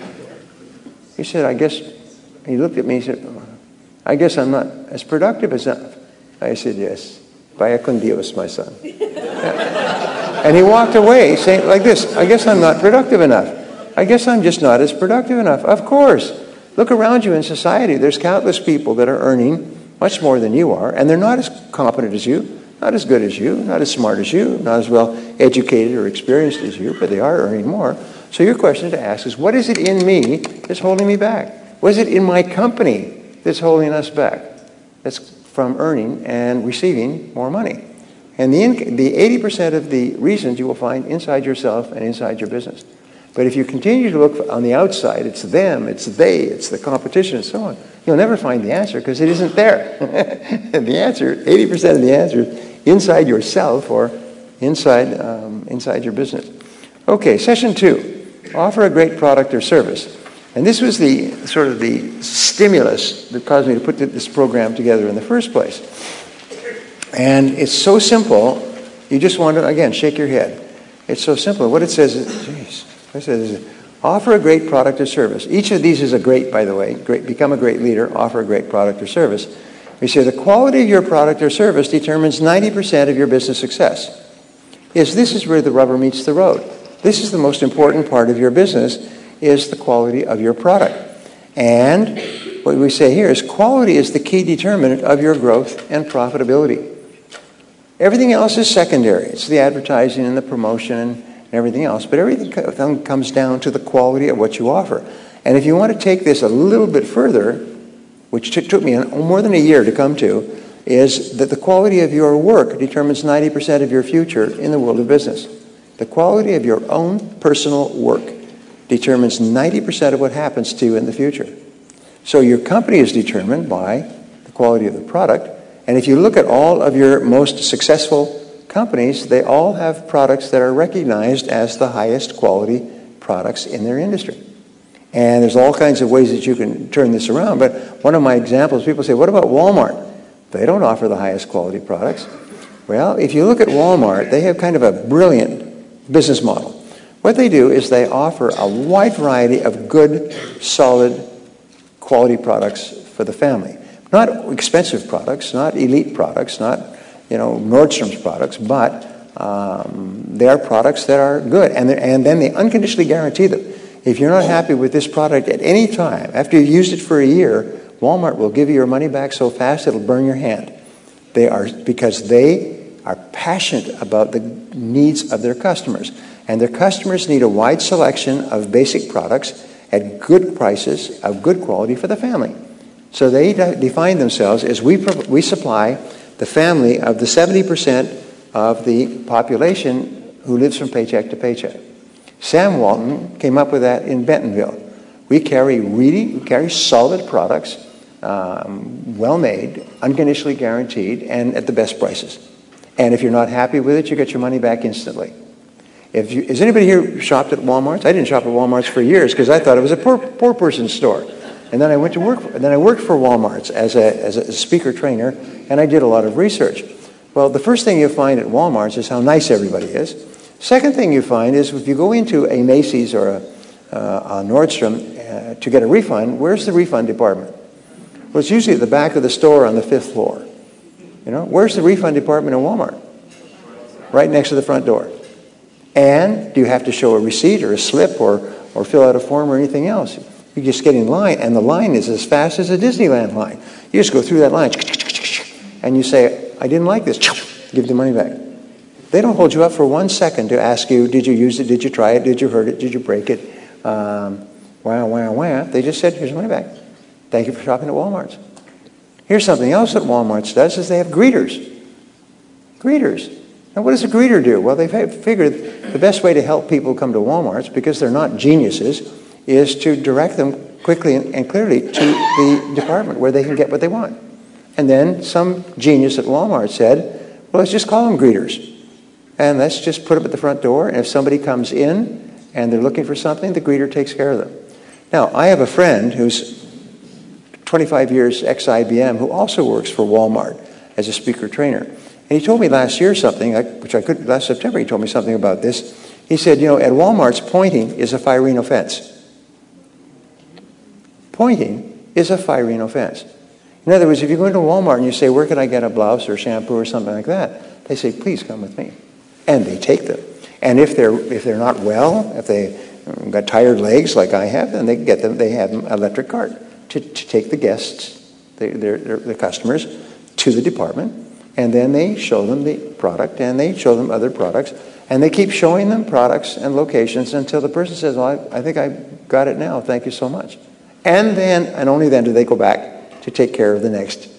He said, I guess, he looked at me and said, I guess I'm not as productive as that. I said, yes. Vaya con Dios, my son. Yeah. And he walked away saying like this, I guess I'm not productive enough. I guess I'm just not as productive enough. Of course. Look around you in society. There's countless people that are earning much more than you are, and they're not as competent as you, not as good as you, not as smart as you, not as well educated or experienced as you, but they are earning more. So your question to ask is, what is it in me that's holding me back? What is it in my company that's holding us back? That's from earning and receiving more money. And the, in, the eighty percent of the reasons you will find inside yourself and inside your business. But if you continue to look on the outside, it's them, it's they, it's the competition, and so on, you'll never find the answer because it isn't there. The answer, eighty percent of the answer is inside yourself or inside, um, inside your business. Okay, session two, offer a great product or service. And this was the sort of the stimulus that caused me to put this program together in the first place. And it's so simple, you just want to, again, shake your head. It's so simple. What it says is, geez, what it says is, offer a great product or service. Each of these is a great, by the way. Great, become a great leader, offer a great product or service. We say the quality of your product or service determines ninety percent of your business success. Yes, this is where the rubber meets the road. This is the most important part of your business, is the quality of your product. And what we say here is quality is the key determinant of your growth and profitability. Everything else is secondary. It's the advertising and the promotion and everything else. But everything comes down to the quality of what you offer. And if you want to take this a little bit further, which t- took me more than a year to come to, is that the quality of your work determines ninety percent of your future in the world of business. The quality of your own personal work determines ninety percent of what happens to you in the future. So your company is determined by the quality of the product. And if you look at all of your most successful companies, they all have products that are recognized as the highest quality products in their industry. And there's all kinds of ways that you can turn this around. But one of my examples, people say, what about Walmart? They don't offer the highest quality products. Well, if you look at Walmart, they have kind of a brilliant business model. What they do is they offer a wide variety of good, solid, quality products for the family. Not expensive products, not elite products, not, you know, Nordstrom's products, but um, they are products that are good. And, and then they unconditionally guarantee them. If you're not happy with this product at any time, after you've used it for a year, Walmart will give you your money back so fast it'll burn your hand. They are, because they are passionate about the needs of their customers. And their customers need a wide selection of basic products at good prices, of good quality for the family. So they define themselves as we, we supply the family of the seventy percent of the population who lives from paycheck to paycheck. Sam Walton came up with that in Bentonville. We carry really, we carry solid products, um, well-made, unconditionally guaranteed, and at the best prices. And if you're not happy with it, you get your money back instantly. If you, has anybody here shopped at Walmart's? I didn't shop at Walmart's for years because I thought it was a poor, poor person's store. And then I went to work. For, then I worked for Walmart as a as a speaker trainer, and I did a lot of research. Well, the first thing you find at Walmart is how nice everybody is. Second thing you find is if you go into a Macy's or a, uh, a Nordstrom uh, to get a refund, where's the refund department? Well, it's usually at the back of the store on the fifth floor. You know, where's the refund department in Walmart? Right next to the front door. And do you have to show a receipt or a slip or, or fill out a form or anything else? You just get in line, and the line is as fast as a Disneyland line. You just go through that line, and you say, I didn't like this. Give the money back. They don't hold you up for one second to ask you, did you use it, did you try it, did you hurt it, did you break it? Um, wow, wow, wow. They just said, here's the money back. Thank you for shopping at Walmart. Here's something else that Walmart does is they have greeters. Greeters. Now, what does a greeter do? Well, they've figured the best way to help people come to Walmart, because they're not geniuses, is to direct them quickly and clearly to the department where they can get what they want. And then some genius at Walmart said, well, let's just call them greeters. And let's just put them at the front door, and if somebody comes in and they're looking for something, the greeter takes care of them. Now, I have a friend who's twenty-five years ex-I B M who also works for Walmart as a speaker trainer. And he told me last year something, which I could, last September he told me something about this. He said, you know, at Walmart's, pointing is a firing offense. Pointing is a firing offense. In other words, if you go into Walmart and you say, where can I get a blouse or shampoo or something like that? They say, please come with me. And they take them. And if they're if they're not well, if they've got tired legs like I have, then they get them. They have an electric cart to, to take the guests, the, their, their, the customers, to the department. And then they show them the product, and they show them other products. And they keep showing them products and locations until the person says, well, I, I think I got it now. Thank you so much. And then, and only then do they go back to take care of the next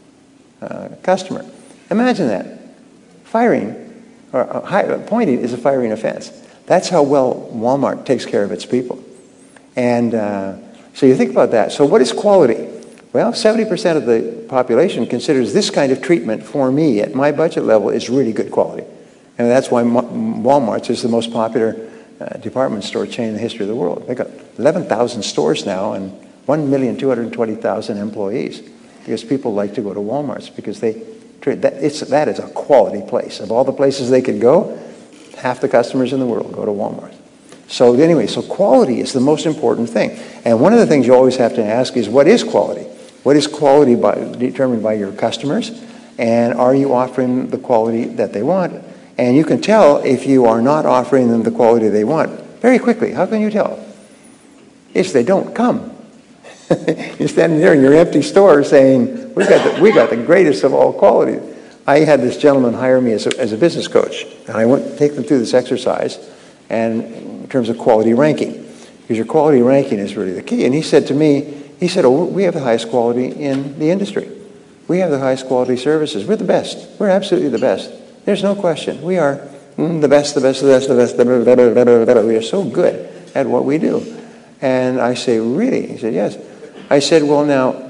uh, customer. Imagine that. Firing, or uh, high, pointing is a firing offense. That's how well Walmart takes care of its people. And uh, so you think about that. So what is quality? Well, seventy percent of the population considers this kind of treatment for me at my budget level is really good quality. And that's why Walmart is the most popular uh, department store chain in the history of the world. They've got eleven thousand stores now and one million two hundred twenty thousand employees, because people like to go to Walmart's because they treat that, it's, that is a quality place. Of all the places they could go, half the customers in the world go to Walmart. So anyway, so quality is the most important thing. And one of the things you always have to ask is, what is quality? What is quality by, determined by your customers? And are you offering the quality that they want? And you can tell if you are not offering them the quality they want very quickly. How can you tell? If they don't come. You're standing there in your empty store saying, we got the, we got the greatest of all quality. I had this gentleman hire me as a, as a business coach. And I went to take them through this exercise and in terms of quality ranking. Because your quality ranking is really the key. And he said to me, he said, oh, we have the highest quality in the industry. We have the highest quality services. We're the best. We're absolutely the best. There's no question. We are mm, the best, the best, the best, the best, the best, the best, the best. We are so good at what we do. And I say, really? He said, yes. I said, well, now,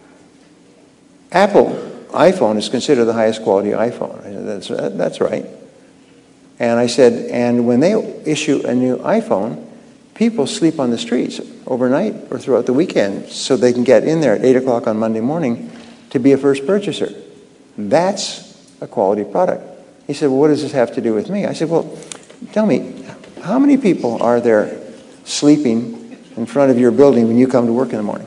Apple iPhone is considered the highest quality iPhone. I said, that's, that's right. And I said, and when they issue a new iPhone, people sleep on the streets overnight or throughout the weekend so they can get in there at eight o'clock on Monday morning to be a first purchaser. That's a quality product. He said, well, what does this have to do with me? I said, well, tell me, how many people are there sleeping in front of your building when you come to work in the morning?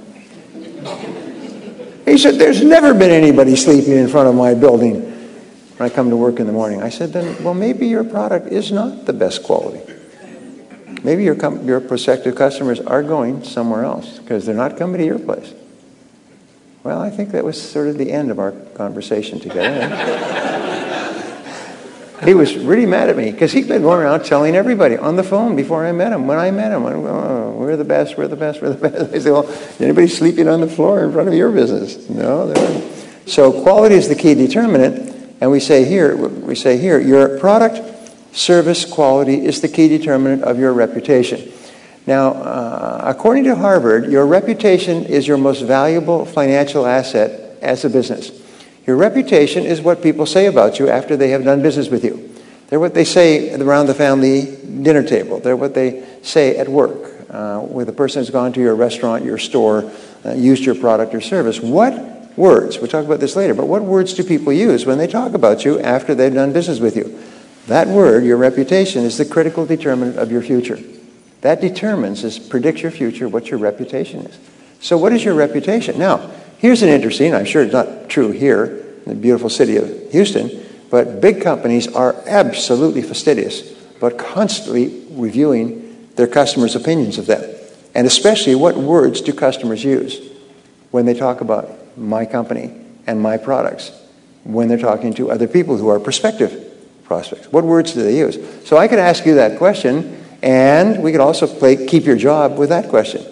He said, there's never been anybody sleeping in front of my building when I come to work in the morning. I said, then, well, maybe your product is not the best quality. Maybe your, com- your prospective customers are going somewhere else because they're not coming to your place. Well, I think that was sort of the end of our conversation together. He was really mad at me because he'd been going around telling everybody on the phone before I met him. When I met him, I went, oh, we're the best, we're the best, we're the best. They said, well, anybody sleeping on the floor in front of your business? No, they're... So quality is the key determinant, and we say here, we say here, your product, service, quality is the key determinant of your reputation. Now, uh, according to Harvard, your reputation is your most valuable financial asset as a business. Your reputation is what people say about you after they have done business with you. They're what they say around the family dinner table. They're what they say at work uh, with a person who's gone to your restaurant, your store, uh, used your product or service, what words, we'll talk about this later, but what words do people use when they talk about you after they've done business with you? That word, your reputation, is the critical determinant of your future. That determines, is predicts your future, what your reputation is. So what is your reputation? Now, here's an interesting, I'm sure it's not true here in the beautiful city of Houston, but big companies are absolutely fastidious about constantly reviewing their customers' opinions of them. And especially, what words do customers use when they talk about my company and my products, when they're talking to other people who are prospective prospects? What words do they use? So I could ask you that question, and we could also play Keep Your Job with that question.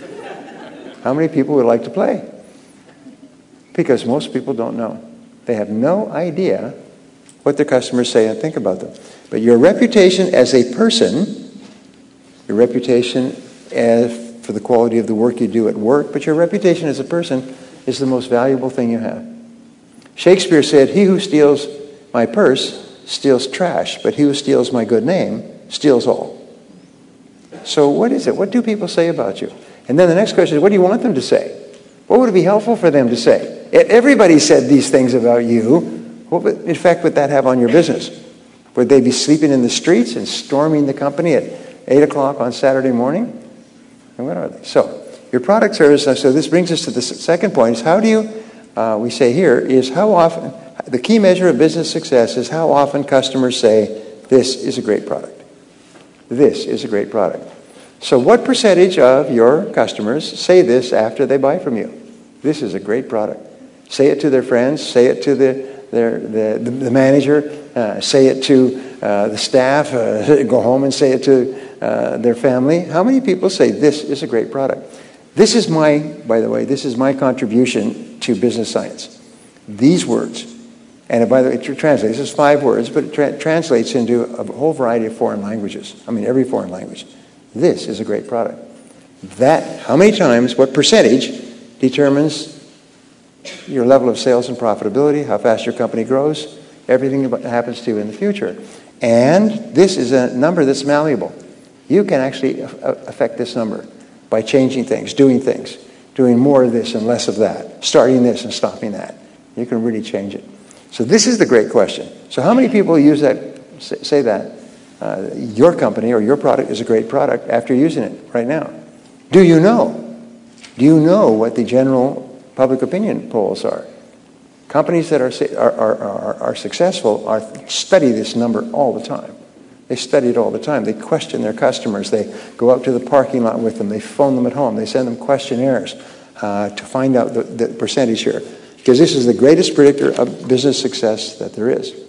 How many people would like to play? Because most people don't know. They have no idea what their customers say and think about them. But your reputation as a person, your reputation as for the quality of the work you do at work, but your reputation as a person is the most valuable thing you have. Shakespeare said, "He who steals my purse steals trash, but he who steals my good name steals all." So what is it? What do people say about you? And then the next question is, what do you want them to say? What would it be helpful for them to say? If everybody said these things about you, what effect would that have on your business? Would they be sleeping in the streets and storming the company at eight o'clock on Saturday morning? And what are they? So, your product service, so this brings us to the second point, is how do you, uh, we say here, is how often, the key measure of business success is how often customers say, this is a great product. This is a great product. So what percentage of your customers say this after they buy from you? This is a great product. Say it to their friends, say it to the, their, the, the, the manager, uh, say it to uh, the staff, uh, go home and say it to uh, their family. How many people say this is a great product? This is my, by the way, this is my contribution to business science. These words, and by the way, it translates, this is five words, but it tra- translates into a whole variety of foreign languages. I mean, every foreign language. This is a great product. That, how many times, what percentage determines your level of sales and profitability, how fast your company grows, everything that happens to you in the future. And this is a number that's malleable. You can actually affect this number by changing things, doing things, doing more of this and less of that, starting this and stopping that. You can really change it. So this is the great question. So how many people use that, say that, uh, your company or your product is a great product after using it right now? Do you know? Do you know what the general public opinion polls are? Companies that are, are, are, are, are successful are, study this number all the time. They study it all the time. They question their customers. They go out to the parking lot with them. They phone them at home. They send them questionnaires uh, to find out the, the percentage here. Because this is the greatest predictor of business success that there is.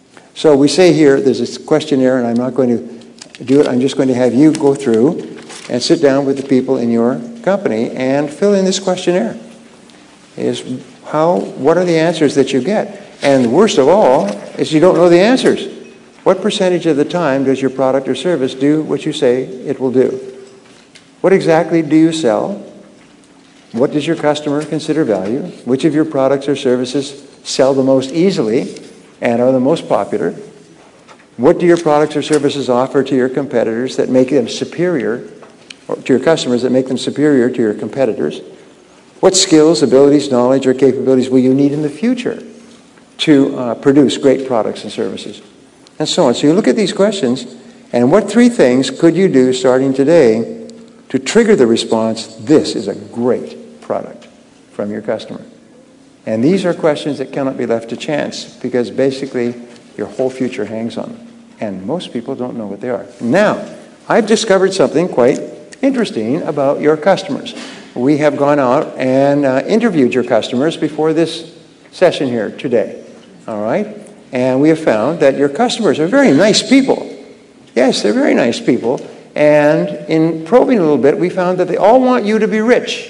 So we say here, there's this questionnaire, and I'm not going to do it. I'm just going to have you go through and sit down with the people in your company and fill in this questionnaire. Is how, what are the answers that you get? And worst of all is you don't know the answers. What percentage of the time does your product or service do what you say it will do? What exactly do you sell? What does your customer consider value? Which of your products or services sell the most easily and are the most popular? What do your products or services offer to your competitors that make them superior, or to your customers that make them superior to your competitors? What skills, abilities, knowledge, or capabilities will you need in the future to uh, produce great products and services? And so on. So you look at these questions, and what three things could you do starting today to trigger the response, this is a great product from your customer? And these are questions that cannot be left to chance, because basically your whole future hangs on them. And most people don't know what they are. Now, I've discovered something quite interesting about your customers. We have gone out and uh, interviewed your customers before this session here today. All right? And we have found that your customers are very nice people. Yes, they're very nice people. And in probing a little bit, we found that they all want you to be rich.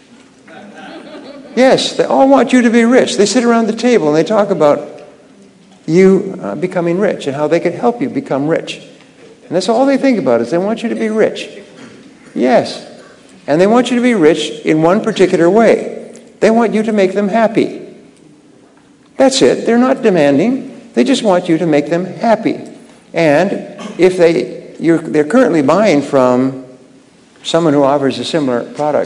Yes, they all want you to be rich. They sit around the table and they talk about you uh, becoming rich and how they can help you become rich. And that's all they think about is they want you to be rich. Yes. And they want you to be rich in one particular way. They want you to make them happy. That's it. They're not demanding. They just want you to make them happy. And if they, you're, they're currently buying from someone who offers a similar product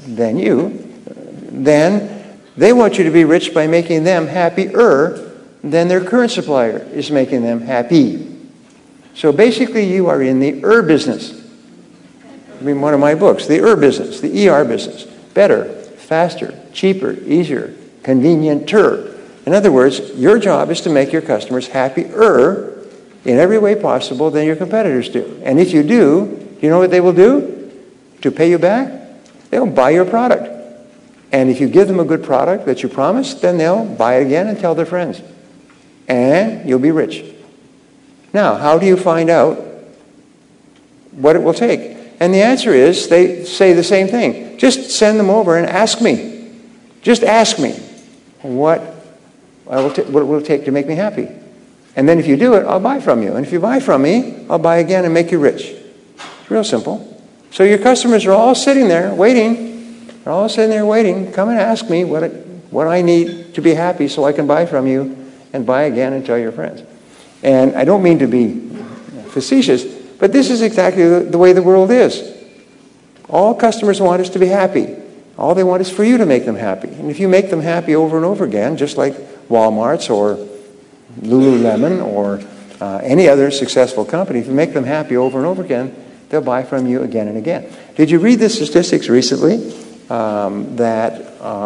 than you, then they want you to be rich by making them happier than their current supplier is making them happy. So basically you are in the er business. I mean, one of my books, the er business, the E R business. Better, faster, cheaper, easier, convenienter. In other words, your job is to make your customers happier in every way possible than your competitors do. And if you do, you know what they will do to pay you back? They'll buy your product. And if you give them a good product that you promised, then they'll buy it again and tell their friends. And you'll be rich. Now, how do you find out what it will take? And the answer is, they say the same thing. Just send them over and ask me. Just ask me what, I will what it will take to make me happy. And then if you do it, I'll buy from you. And if you buy from me, I'll buy again and make you rich. It's real simple. So your customers are all sitting there waiting. They're all sitting there waiting. Come and ask me what, it, what I need to be happy so I can buy from you and buy again and tell your friends. And I don't mean to be facetious, but this is exactly the, the way the world is. All customers want is to be happy. All they want is for you to make them happy. And if you make them happy over and over again, just like Walmart's or Lululemon or uh, any other successful company, if you make them happy over and over again, they'll buy from you again and again. Did you read the statistics recently um, that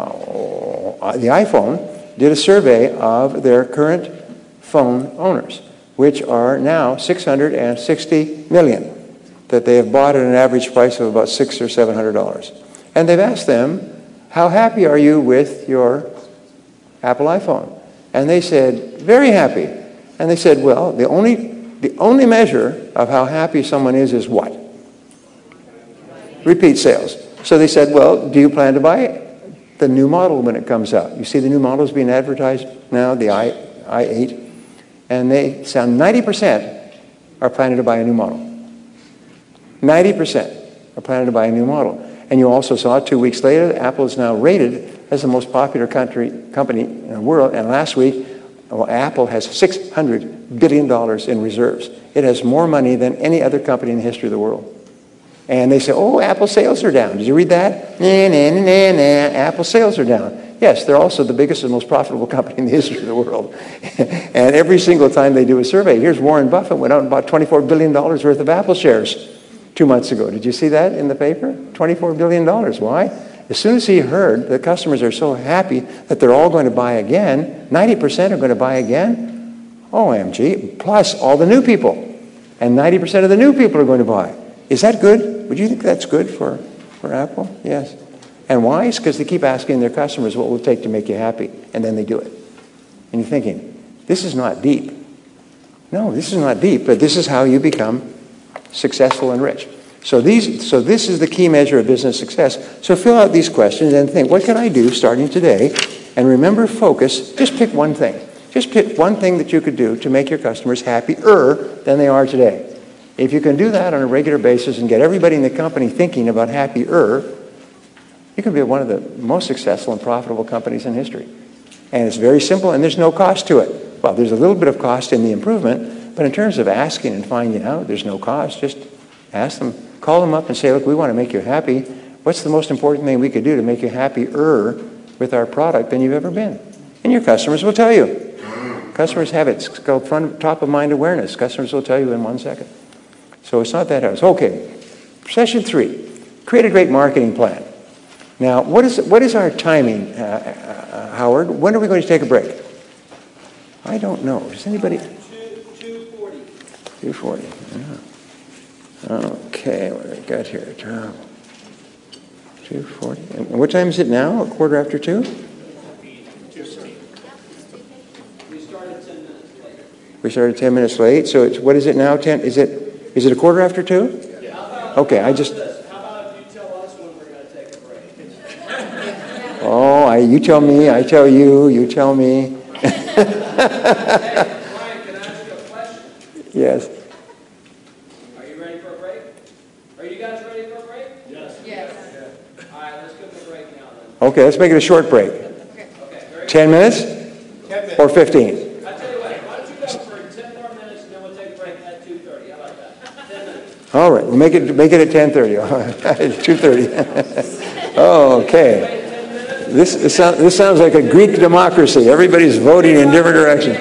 uh, the iPhone did a survey of their current phone owners, which are now six hundred sixty million, that they have bought at an average price of about six or seven hundred dollars. And they've asked them, how happy are you with your Apple iPhone? And they said, very happy. And they said, well, the only the only measure of how happy someone is is what? Repeat sales. So they said, well, do you plan to buy the new model when it comes out? You see the new models being advertised now, the i i eight, and they sound ninety percent are planning to buy a new model. ninety percent are planning to buy a new model. And you also saw two weeks later, Apple is now rated as the most popular country, company in the world. And last week, well, Apple has six hundred billion dollars in reserves. It has more money than any other company in the history of the world. And they say, oh, Apple sales are down. Did you read that? Nah, nah, nah, nah, nah. Apple sales are down. Yes, they're also the biggest and most profitable company in the history of the world. And every single time they do a survey, here's Warren Buffett went out and bought twenty-four billion dollars worth of Apple shares two months ago. Did you see that in the paper? twenty-four billion dollars. Why? As soon as he heard the customers are so happy that they're all going to buy again, ninety percent are going to buy again, O M G, plus all the new people. And ninety percent of the new people are going to buy. Is that good? Would you think that's good for, for Apple? Yes. And why? It's because they keep asking their customers what will it take to make you happy, and then they do it. And you're thinking, this is not deep. No, this is not deep, but this is how you become successful and rich. So these, so this is the key measure of business success. So fill out these questions and think, what can I do starting today? And remember, focus. Just pick one thing. Just pick one thing that you could do to make your customers happier than they are today. If you can do that on a regular basis and get everybody in the company thinking about happier, you can be one of the most successful and profitable companies in history. And it's very simple, and there's no cost to it. Well, there's a little bit of cost in the improvement, but in terms of asking and finding out, there's no cost. Just ask them, call them up and say, look, we want to make you happy. What's the most important thing we could do to make you happier with our product than you've ever been? And your customers will tell you. Customers have it. It's called front, top of mind awareness. Customers will tell you in one second. So it's not that hard. Okay, session three, create a great marketing plan. Now, what is, what is our timing, uh, uh, Howard? When are we going to take a break? I don't know. Does anybody? two forty. two forty. Yeah. Okay, what do we got here? two forty. And what time is it now? A quarter after two? We started ten minutes late. We started ten minutes late. So it's, what is it now? Ten? Is it? Is it a quarter after two? Yeah. How about, okay, I just. How about if you tell us when we're going to take a break? Oh, I, you tell me. I tell you. You tell me. Hey, Brian, can I ask you a question? Yes. Are you ready for a break? Are you guys ready for a break? Yes. Yes. Yeah. All right, let's give them a break now then. Okay, let's make it a short break. Okay. Very Ten minutes? Ten minutes. Or fifteen? I tell you what, why don't you go for ten more minutes and then we'll take a break at two thirty. How about that? ten minutes. All right, we'll make it, make it at ten thirty. two thirty. Oh, okay. This, this, sound, this sounds like a Greek democracy. Everybody's voting in different directions.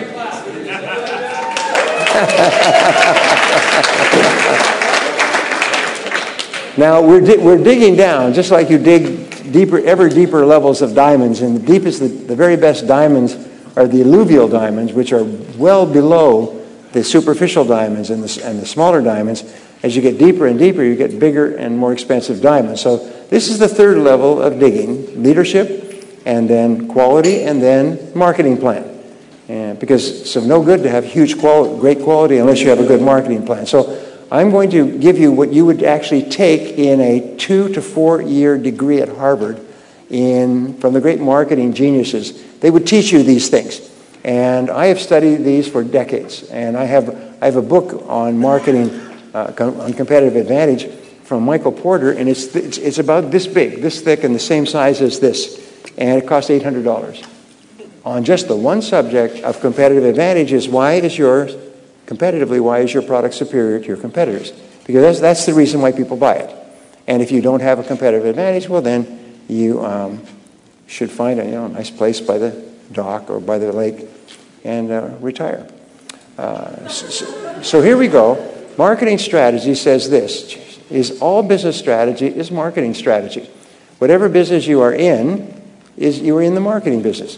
Now, we're, di we're digging down, just like you dig deeper, ever deeper levels of diamonds. And the deepest, the, the very best diamonds are the alluvial diamonds, which are well below the superficial diamonds and the, and the smaller diamonds. As you get deeper and deeper, you get bigger and more expensive diamonds. So this is the third level of digging: leadership, and then quality, and then marketing plan. And because it's of no good to have huge, quality, great quality unless you have a good marketing plan. So I'm going to give you what you would actually take in a two to four year degree at Harvard in, from the great marketing geniuses. They would teach you these things. And I have studied these for decades. And I have, I have a book on marketing, uh, com on competitive advantage from Michael Porter, and it's, it's, it's about this big, this thick, and the same size as this. And it costs eight hundred dollars. On just the one subject of competitive advantage is why is yours, competitively, why is your product superior to your competitors? Because that's, that's the reason why people buy it. And if you don't have a competitive advantage, well then you um, should find a you know, nice place by the dock or by the lake and uh, retire. Uh, so, so here we go. Marketing strategy says this, is all business strategy is marketing strategy. Whatever business you are in, is you are in the marketing business.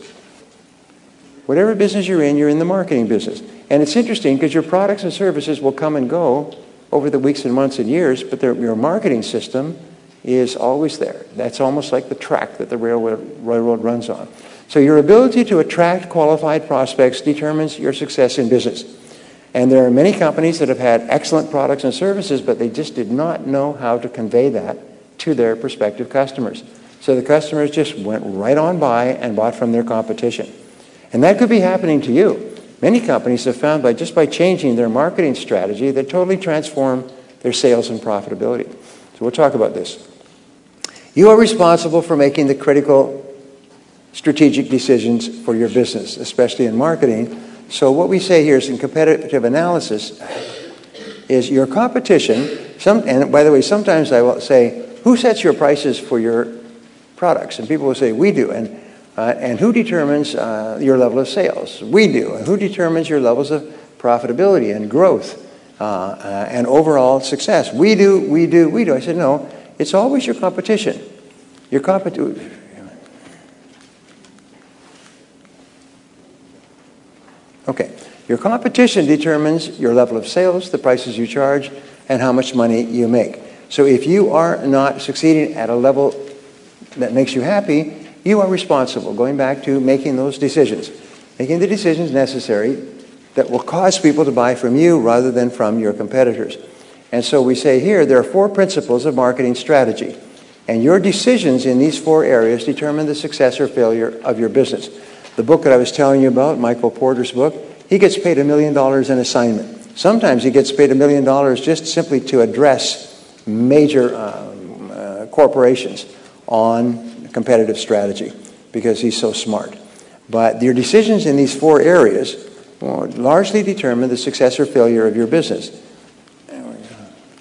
Whatever business you're in, you're in the marketing business. And it's interesting because your products and services will come and go over the weeks and months and years, but your marketing system is always there. That's almost like the track that the railroad, railroad runs on. So your ability to attract qualified prospects determines your success in business. And there are many companies that have had excellent products and services, but they just did not know how to convey that to their prospective customers. So the customers just went right on by and bought from their competition. And that could be happening to you. Many companies have found by just by changing their marketing strategy, they totally transform their sales and profitability. So we'll talk about this. You are responsible for making the critical strategic decisions for your business, especially in marketing. So what we say here is in competitive analysis is your competition, some, and by the way, sometimes I will say, who sets your prices for your products? And people will say, we do. And Uh, and who determines uh, your level of sales? We do. And who determines your levels of profitability and growth uh, uh, and overall success? We do, we do, we do. I said, no, it's always your competition. Your competition. Okay. Your competition determines your level of sales, the prices you charge, and how much money you make. So if you are not succeeding at a level that makes you happy, you are responsible, going back to making those decisions, making the decisions necessary that will cause people to buy from you rather than from your competitors. And so we say here, there are four principles of marketing strategy. And your decisions in these four areas determine the success or failure of your business. The book that I was telling you about, Michael Porter's book, he gets paid a million dollars an assignment. Sometimes he gets paid a million dollars just simply to address major um, uh, corporations on competitive strategy because he's so smart. But your decisions in these four areas will largely determine the success or failure of your business. There we go.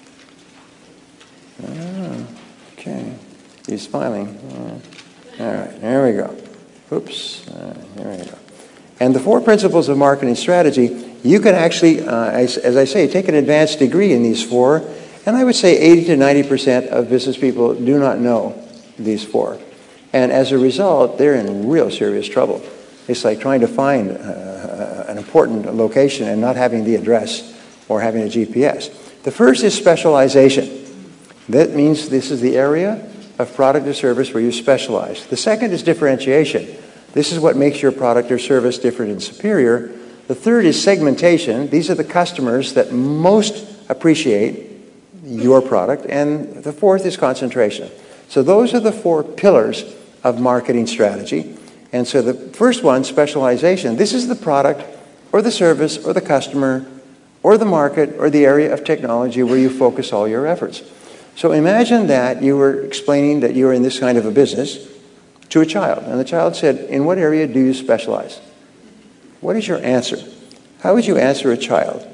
Oh, okay. He's smiling. Oh. All right, there we go. Oops. All right, there we go. And the four principles of marketing strategy, you can actually, uh, as, as I say, take an advanced degree in these four, and I would say eighty to ninety percent of business people do not know these four. And as a result, they're in real serious trouble. It's like trying to find uh, an important location and not having the address or having a G P S. The first is specialization. That means this is the area of product or service where you specialize. The second is differentiation. This is what makes your product or service different and superior. The third is segmentation. These are the customers that most appreciate your product. And the fourth is concentration. So those are the four pillars of marketing strategy. And so the first one, specialization, this is the product or the service or the customer or the market or the area of technology where you focus all your efforts. So imagine that you were explaining that you were in this kind of a business to a child. And the child said, in what area do you specialize? What is your answer? How would you answer a child?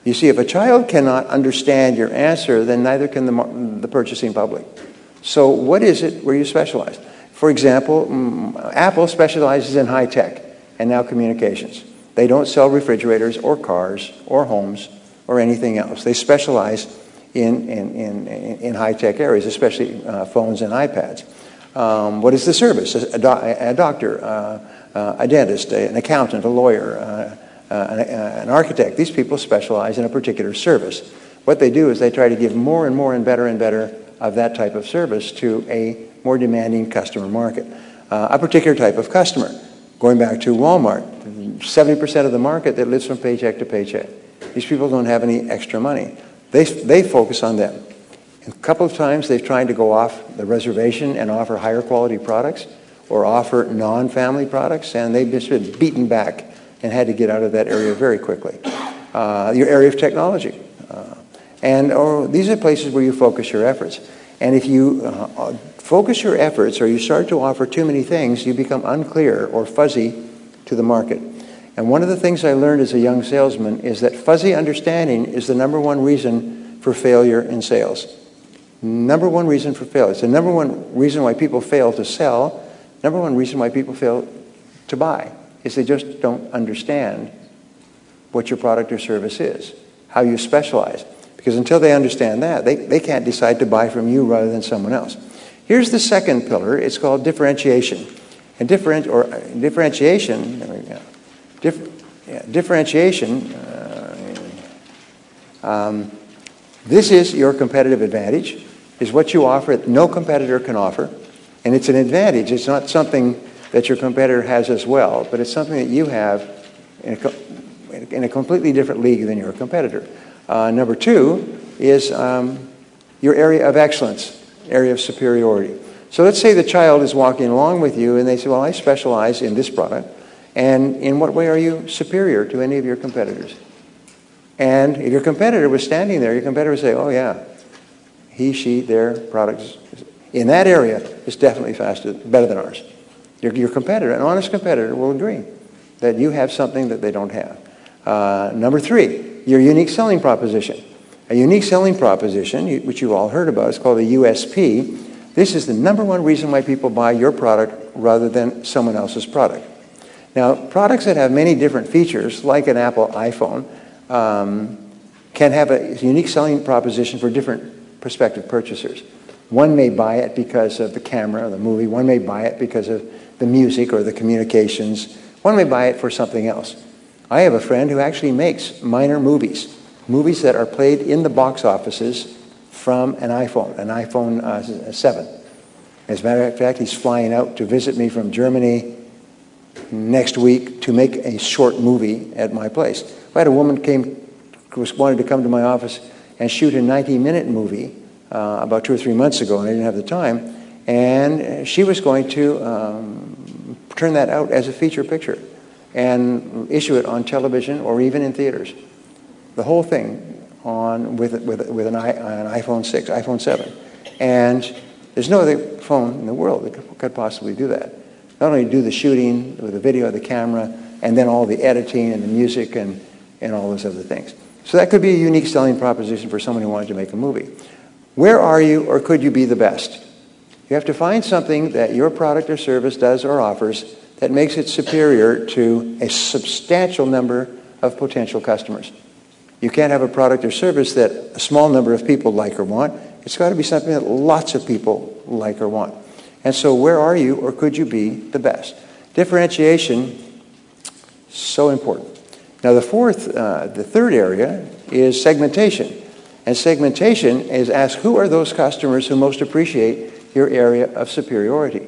You see, if a child cannot understand your answer, then neither can the, the purchasing public. So what is it where you specialize? For example, Apple specializes in high tech and now communications. They don't sell refrigerators or cars or homes or anything else. They specialize in, in, in, in high tech areas, especially uh, phones and iPads. Um, what is the service? A, do a doctor, uh, uh, a dentist, an accountant, a lawyer, uh, uh, an, uh, an architect. These people specialize in a particular service. What they do is they try to give more and more and better and better of that type of service to a more demanding customer market. Uh, a particular type of customer. Going back to Walmart, seventy percent of the market that lives from paycheck to paycheck. These people don't have any extra money. They, they focus on them. A couple of times they've tried to go off the reservation and offer higher quality products or offer non-family products, and they've just been beaten back and had to get out of that area very quickly. Uh, your area of technology. Uh, and or these are places where you focus your efforts. And if you uh, focus your efforts or you start to offer too many things, you become unclear or fuzzy to the market. And one of the things I learned as a young salesman is that fuzzy understanding is the number one reason for failure in sales. Number one reason for failure. It's the number one reason why people fail to sell. Number one reason why people fail to buy is they just don't understand what your product or service is, how you specialize. Because until they understand that, they, they can't decide to buy from you rather than someone else. Here's the second pillar. It's called differentiation. And different, or uh, differentiation, there we go. Dif yeah, differentiation, uh, um, this is your competitive advantage, is what you offer that no competitor can offer. And it's an advantage. It's not something that your competitor has as well, but it's something that you have in a, co in a completely different league than your competitor. Uh, number two is um, your area of excellence, area of superiority. So let's say the child is walking along with you and they say, well, I specialize in this product. And in what way are you superior to any of your competitors? And if your competitor was standing there, your competitor would say, oh yeah, he, she, their products in that area is definitely faster, better than ours. Your, your competitor, an honest competitor, will agree that you have something that they don't have. Uh, number three, your unique selling proposition. A unique selling proposition, which you've all heard about, is called a U S P. This is the number one reason why people buy your product rather than someone else's product. Now, products that have many different features, like an Apple iPhone, um, can have a unique selling proposition for different prospective purchasers. One may buy it because of the camera or the movie. One may buy it because of the music or the communications. One may buy it for something else. I have a friend who actually makes minor movies, movies that are played in the box offices from an iPhone, an iPhone uh, seven. As a matter of fact, he's flying out to visit me from Germany next week to make a short movie at my place. I had a woman came, was wanted to come to my office and shoot a ninety minute movie uh, about two or three months ago, and I didn't have the time. And she was going to um, turn that out as a feature picture and issue it on television or even in theaters. The whole thing on with with with an, I, an iPhone six, iPhone seven, and there's no other phone in the world that could, could possibly do that. Not only do the shooting with the video, the camera, and then all the editing and the music and and all those other things. So that could be a unique selling proposition for someone who wanted to make a movie. Where are you, or could you be the best? You have to find something that your product or service does or offers that makes it superior to a substantial number of potential customers. You can't have a product or service that a small number of people like or want. It's got to be something that lots of people like or want. And so where are you, or could you be the best? Differentiation, so important. Now the fourth, uh, the third area is segmentation. And segmentation is ask who are those customers who most appreciate your area of superiority.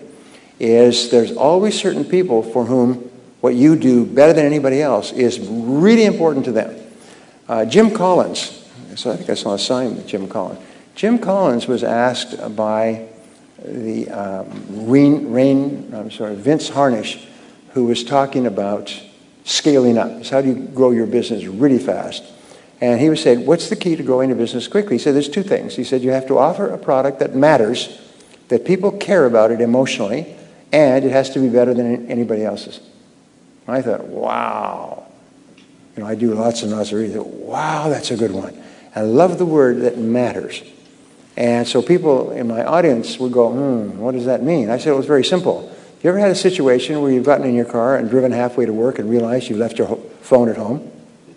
Is there's always certain people for whom what you do better than anybody else is really important to them. Uh, Jim Collins, so I think I saw a sign with Jim Collins. Jim Collins was asked by the um, Rain, Rain, I'm sorry, Vince Harnish, who was talking about scaling up. It's how do you grow your business really fast? And he was saying, what's the key to growing a business quickly? He said, there's two things. He said, you have to offer a product that matters, that people care about it emotionally, and it has to be better than anybody else's. I thought, wow. You know, I do lots and lots of reading. Wow, that's a good one. I love the word that matters. And so people in my audience would go, hmm, what does that mean? I said, it was very simple. You ever had a situation where you've gotten in your car and driven halfway to work and realized you left your phone at home?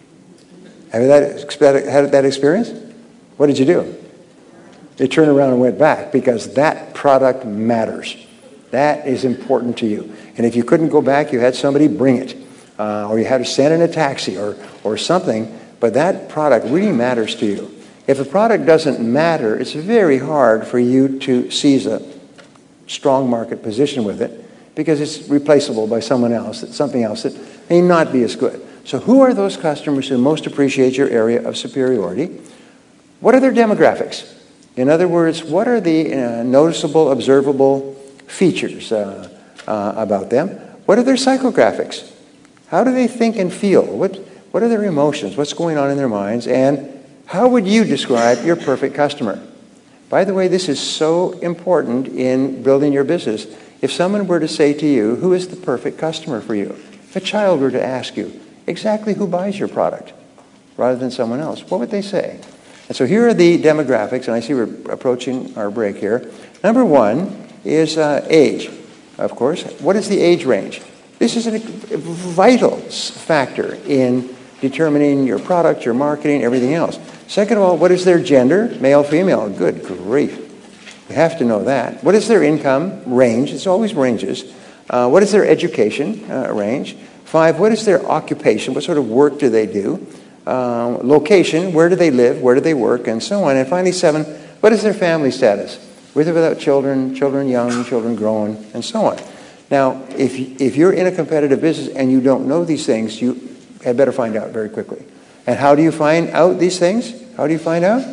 Have you that, had that experience? What did you do? You turned around and went back because that product matters. That is important to you. And if you couldn't go back, you had somebody bring it. Uh, or you had to stand in a taxi or, or something. But that product really matters to you. If a product doesn't matter, it's very hard for you to seize a strong market position with it because it's replaceable by someone else, something else that may not be as good. So who are those customers who most appreciate your area of superiority? What are their demographics? In other words, what are the uh, noticeable, observable features uh, uh, about them? What are their psychographics? How do they think and feel? What, what are their emotions? What's going on in their minds? And how would you describe your perfect customer? By the way, this is so important in building your business. If someone were to say to you, who is the perfect customer for you? If a child were to ask you exactly who buys your product rather than someone else, what would they say? And so here are the demographics, and I see we're approaching our break here. Number one is uh, age, of course. What is the age range? This is a vital factor in determining your product, your marketing, everything else. Second of all, what is their gender? Male, female. Good grief. You have to know that. What is their income range? It's always ranges. Uh, what is their education uh, range? Five, what is their occupation? What sort of work do they do? Uh, location, where do they live? Where do they work? And so on. And finally, seven, what is their family status? With or without children, children young, children grown, and so on. Now, if, if you're in a competitive business and you don't know these things, you had better find out very quickly. And how do you find out these things? How do you find out?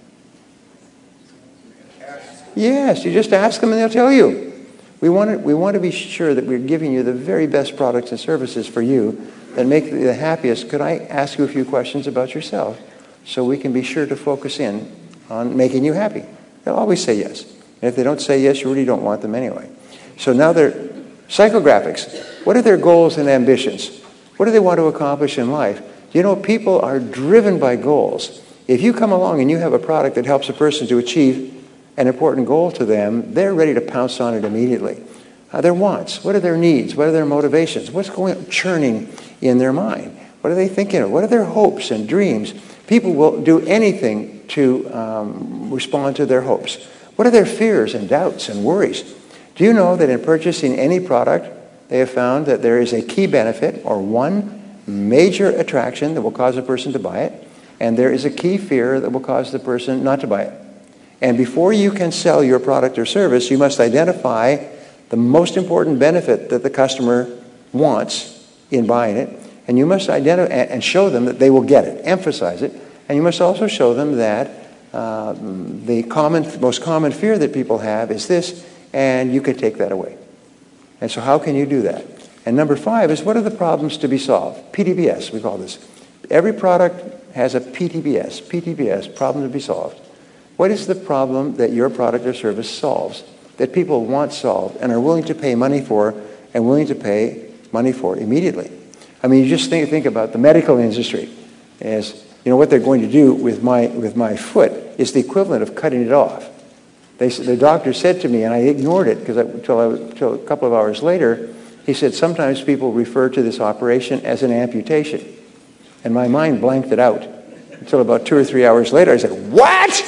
Yes, you just ask them and they'll tell you. We want to, we want to be sure that we're giving you the very best products and services for you that make you the happiest. Could I ask you a few questions about yourself so we can be sure to focus in on making you happy? They'll always say yes. And if they don't say yes, you really don't want them anyway. So now they're psychographics. What are their goals and ambitions? What do they want to accomplish in life? You know, people are driven by goals. If you come along and you have a product that helps a person to achieve an important goal to them, they're ready to pounce on it immediately. Uh, their wants, what are their needs? What are their motivations? What's going on, churning in their mind? What are they thinking of? What are their hopes and dreams? People will do anything to um, respond to their hopes. What are their fears and doubts and worries? Do you know that in purchasing any product, they have found that there is a key benefit or one major attraction that will cause a person to buy it, and there is a key fear that will cause the person not to buy it. And before you can sell your product or service, you must identify the most important benefit that the customer wants in buying it, and you must identify and show them that they will get it, emphasize it, and you must also show them that uh, the common, most common fear that people have is this, and you can take that away. And so how can you do that? And number five is, what are the problems to be solved? P T B S, we call this. Every product has a P T B S, P T B S, problem to be solved. What is the problem that your product or service solves, that people want solved and are willing to pay money for and willing to pay money for immediately? I mean, you just think, think about the medical industry. As, you know, what they're going to do with my, with my foot is the equivalent of cutting it off. They, the doctor said to me, and I ignored it because until, I, until a couple of hours later, he said, sometimes people refer to this operation as an amputation. And my mind blanked it out. Until about two or three hours later, I said, what?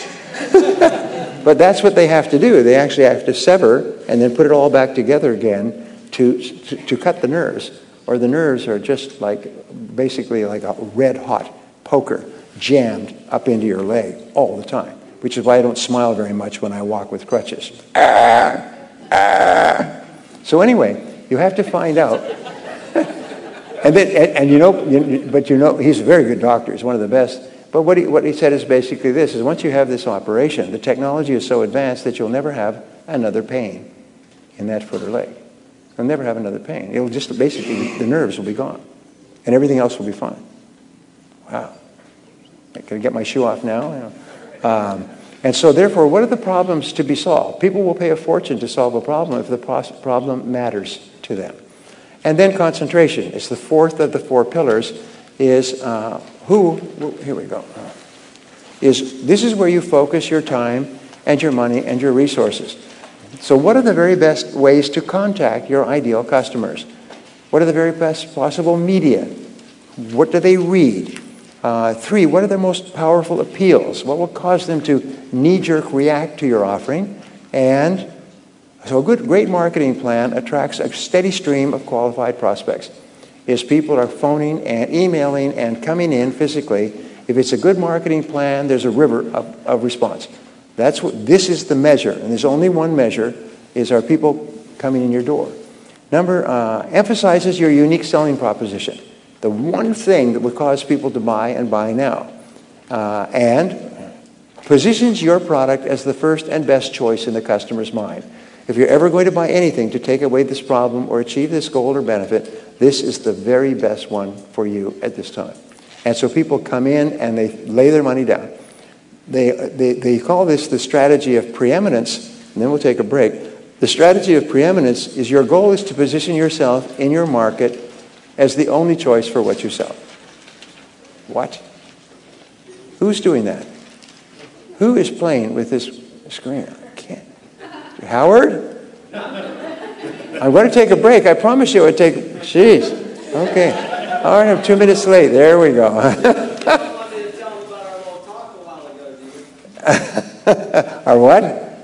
But that's what they have to do. They actually have to sever and then put it all back together again to, to, to cut the nerves. Or the nerves are just like, basically like a red-hot poker jammed up into your leg all the time, which is why I don't smile very much when I walk with crutches. Ah, ah. So anyway, you have to find out. and, then, and, and you know, you, but you know, he's a very good doctor. He's one of the best. But what he, what he said is basically this, is once you have this operation, the technology is so advanced that you'll never have another pain in that foot or leg. You'll never have another pain. It'll just basically, the nerves will be gone. And everything else will be fine. Wow. Can I get my shoe off now? Um, and so therefore, what are the problems to be solved? People will pay a fortune to solve a problem if the problem matters to them. And then concentration. It's the fourth of the four pillars. is uh, who, here we go, is this is where you focus your time and your money and your resources. So what are the very best ways to contact your ideal customers? What are the very best possible media? What do they read? Uh, three, what are their most powerful appeals? What will cause them to knee-jerk react to your offering? And so a good, great marketing plan attracts a steady stream of qualified prospects. Is people are phoning and emailing and coming in physically. If it's a good marketing plan, there's a river of, of response. That's what, this is the measure, and there's only one measure, is are people coming in your door. Number, uh, emphasizes your unique selling proposition. The one thing that would cause people to buy and buy now. Uh, and positions your product as the first and best choice in the customer's mind. If you're ever going to buy anything to take away this problem or achieve this goal or benefit, this is the very best one for you at this time. And so people come in and they lay their money down. They, they, they call this the strategy of preeminence, and then we'll take a break. The strategy of preeminence is your goal is to position yourself in your market as the only choice for what you sell. What? Who's doing that? Who is playing with this screen? I can't. Howard? I'm going to take a break. I promise you it would take... Jeez. Okay. All right, I'm two minutes late. There we go. Our what?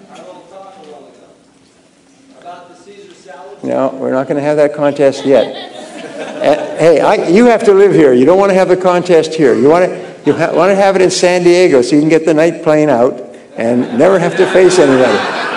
No, we're not going to have that contest yet. Uh, hey, I, you have to live here. You don't want to have the contest here. You want to you ha- want to have it in San Diego so you can get the night plane out and never have to face anybody.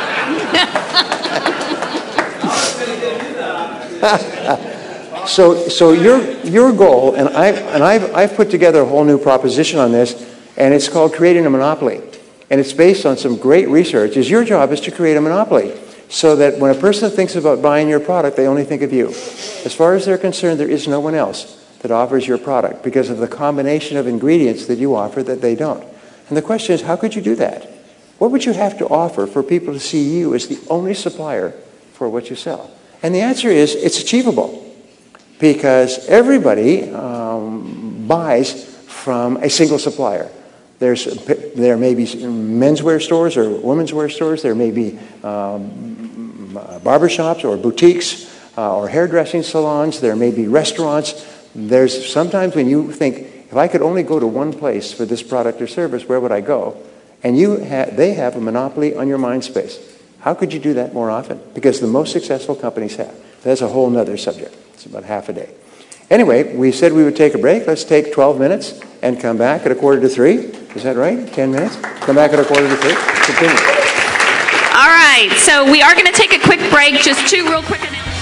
so, so your your goal, and I and I've I've put together a whole new proposition on this, and it's called creating a monopoly, and it's based on some great research. Is your job is to create a monopoly, so that when a person thinks about buying your product, they only think of you. As far as they're concerned, there is no one else that offers your product because of the combination of ingredients that you offer that they don't. And the question is, how could you do that? What would you have to offer for people to see you as the only supplier for what you sell? And the answer is, it's achievable because everybody um, buys from a single supplier. There's, there may be menswear stores or women's wear stores. There may be um, barbershops or boutiques uh, or hairdressing salons. There may be restaurants. There's sometimes when you think, if I could only go to one place for this product or service, where would I go? And you ha- they have a monopoly on your mind space. How could you do that more often? Because the most successful companies have. That's a whole other subject. It's about half a day. Anyway, we said we would take a break. Let's take twelve minutes and come back at a quarter to three. Is that right? ten minutes? Come back at a quarter to three. Continue. All right. So we are going to take a quick break. Just two real quick announcements.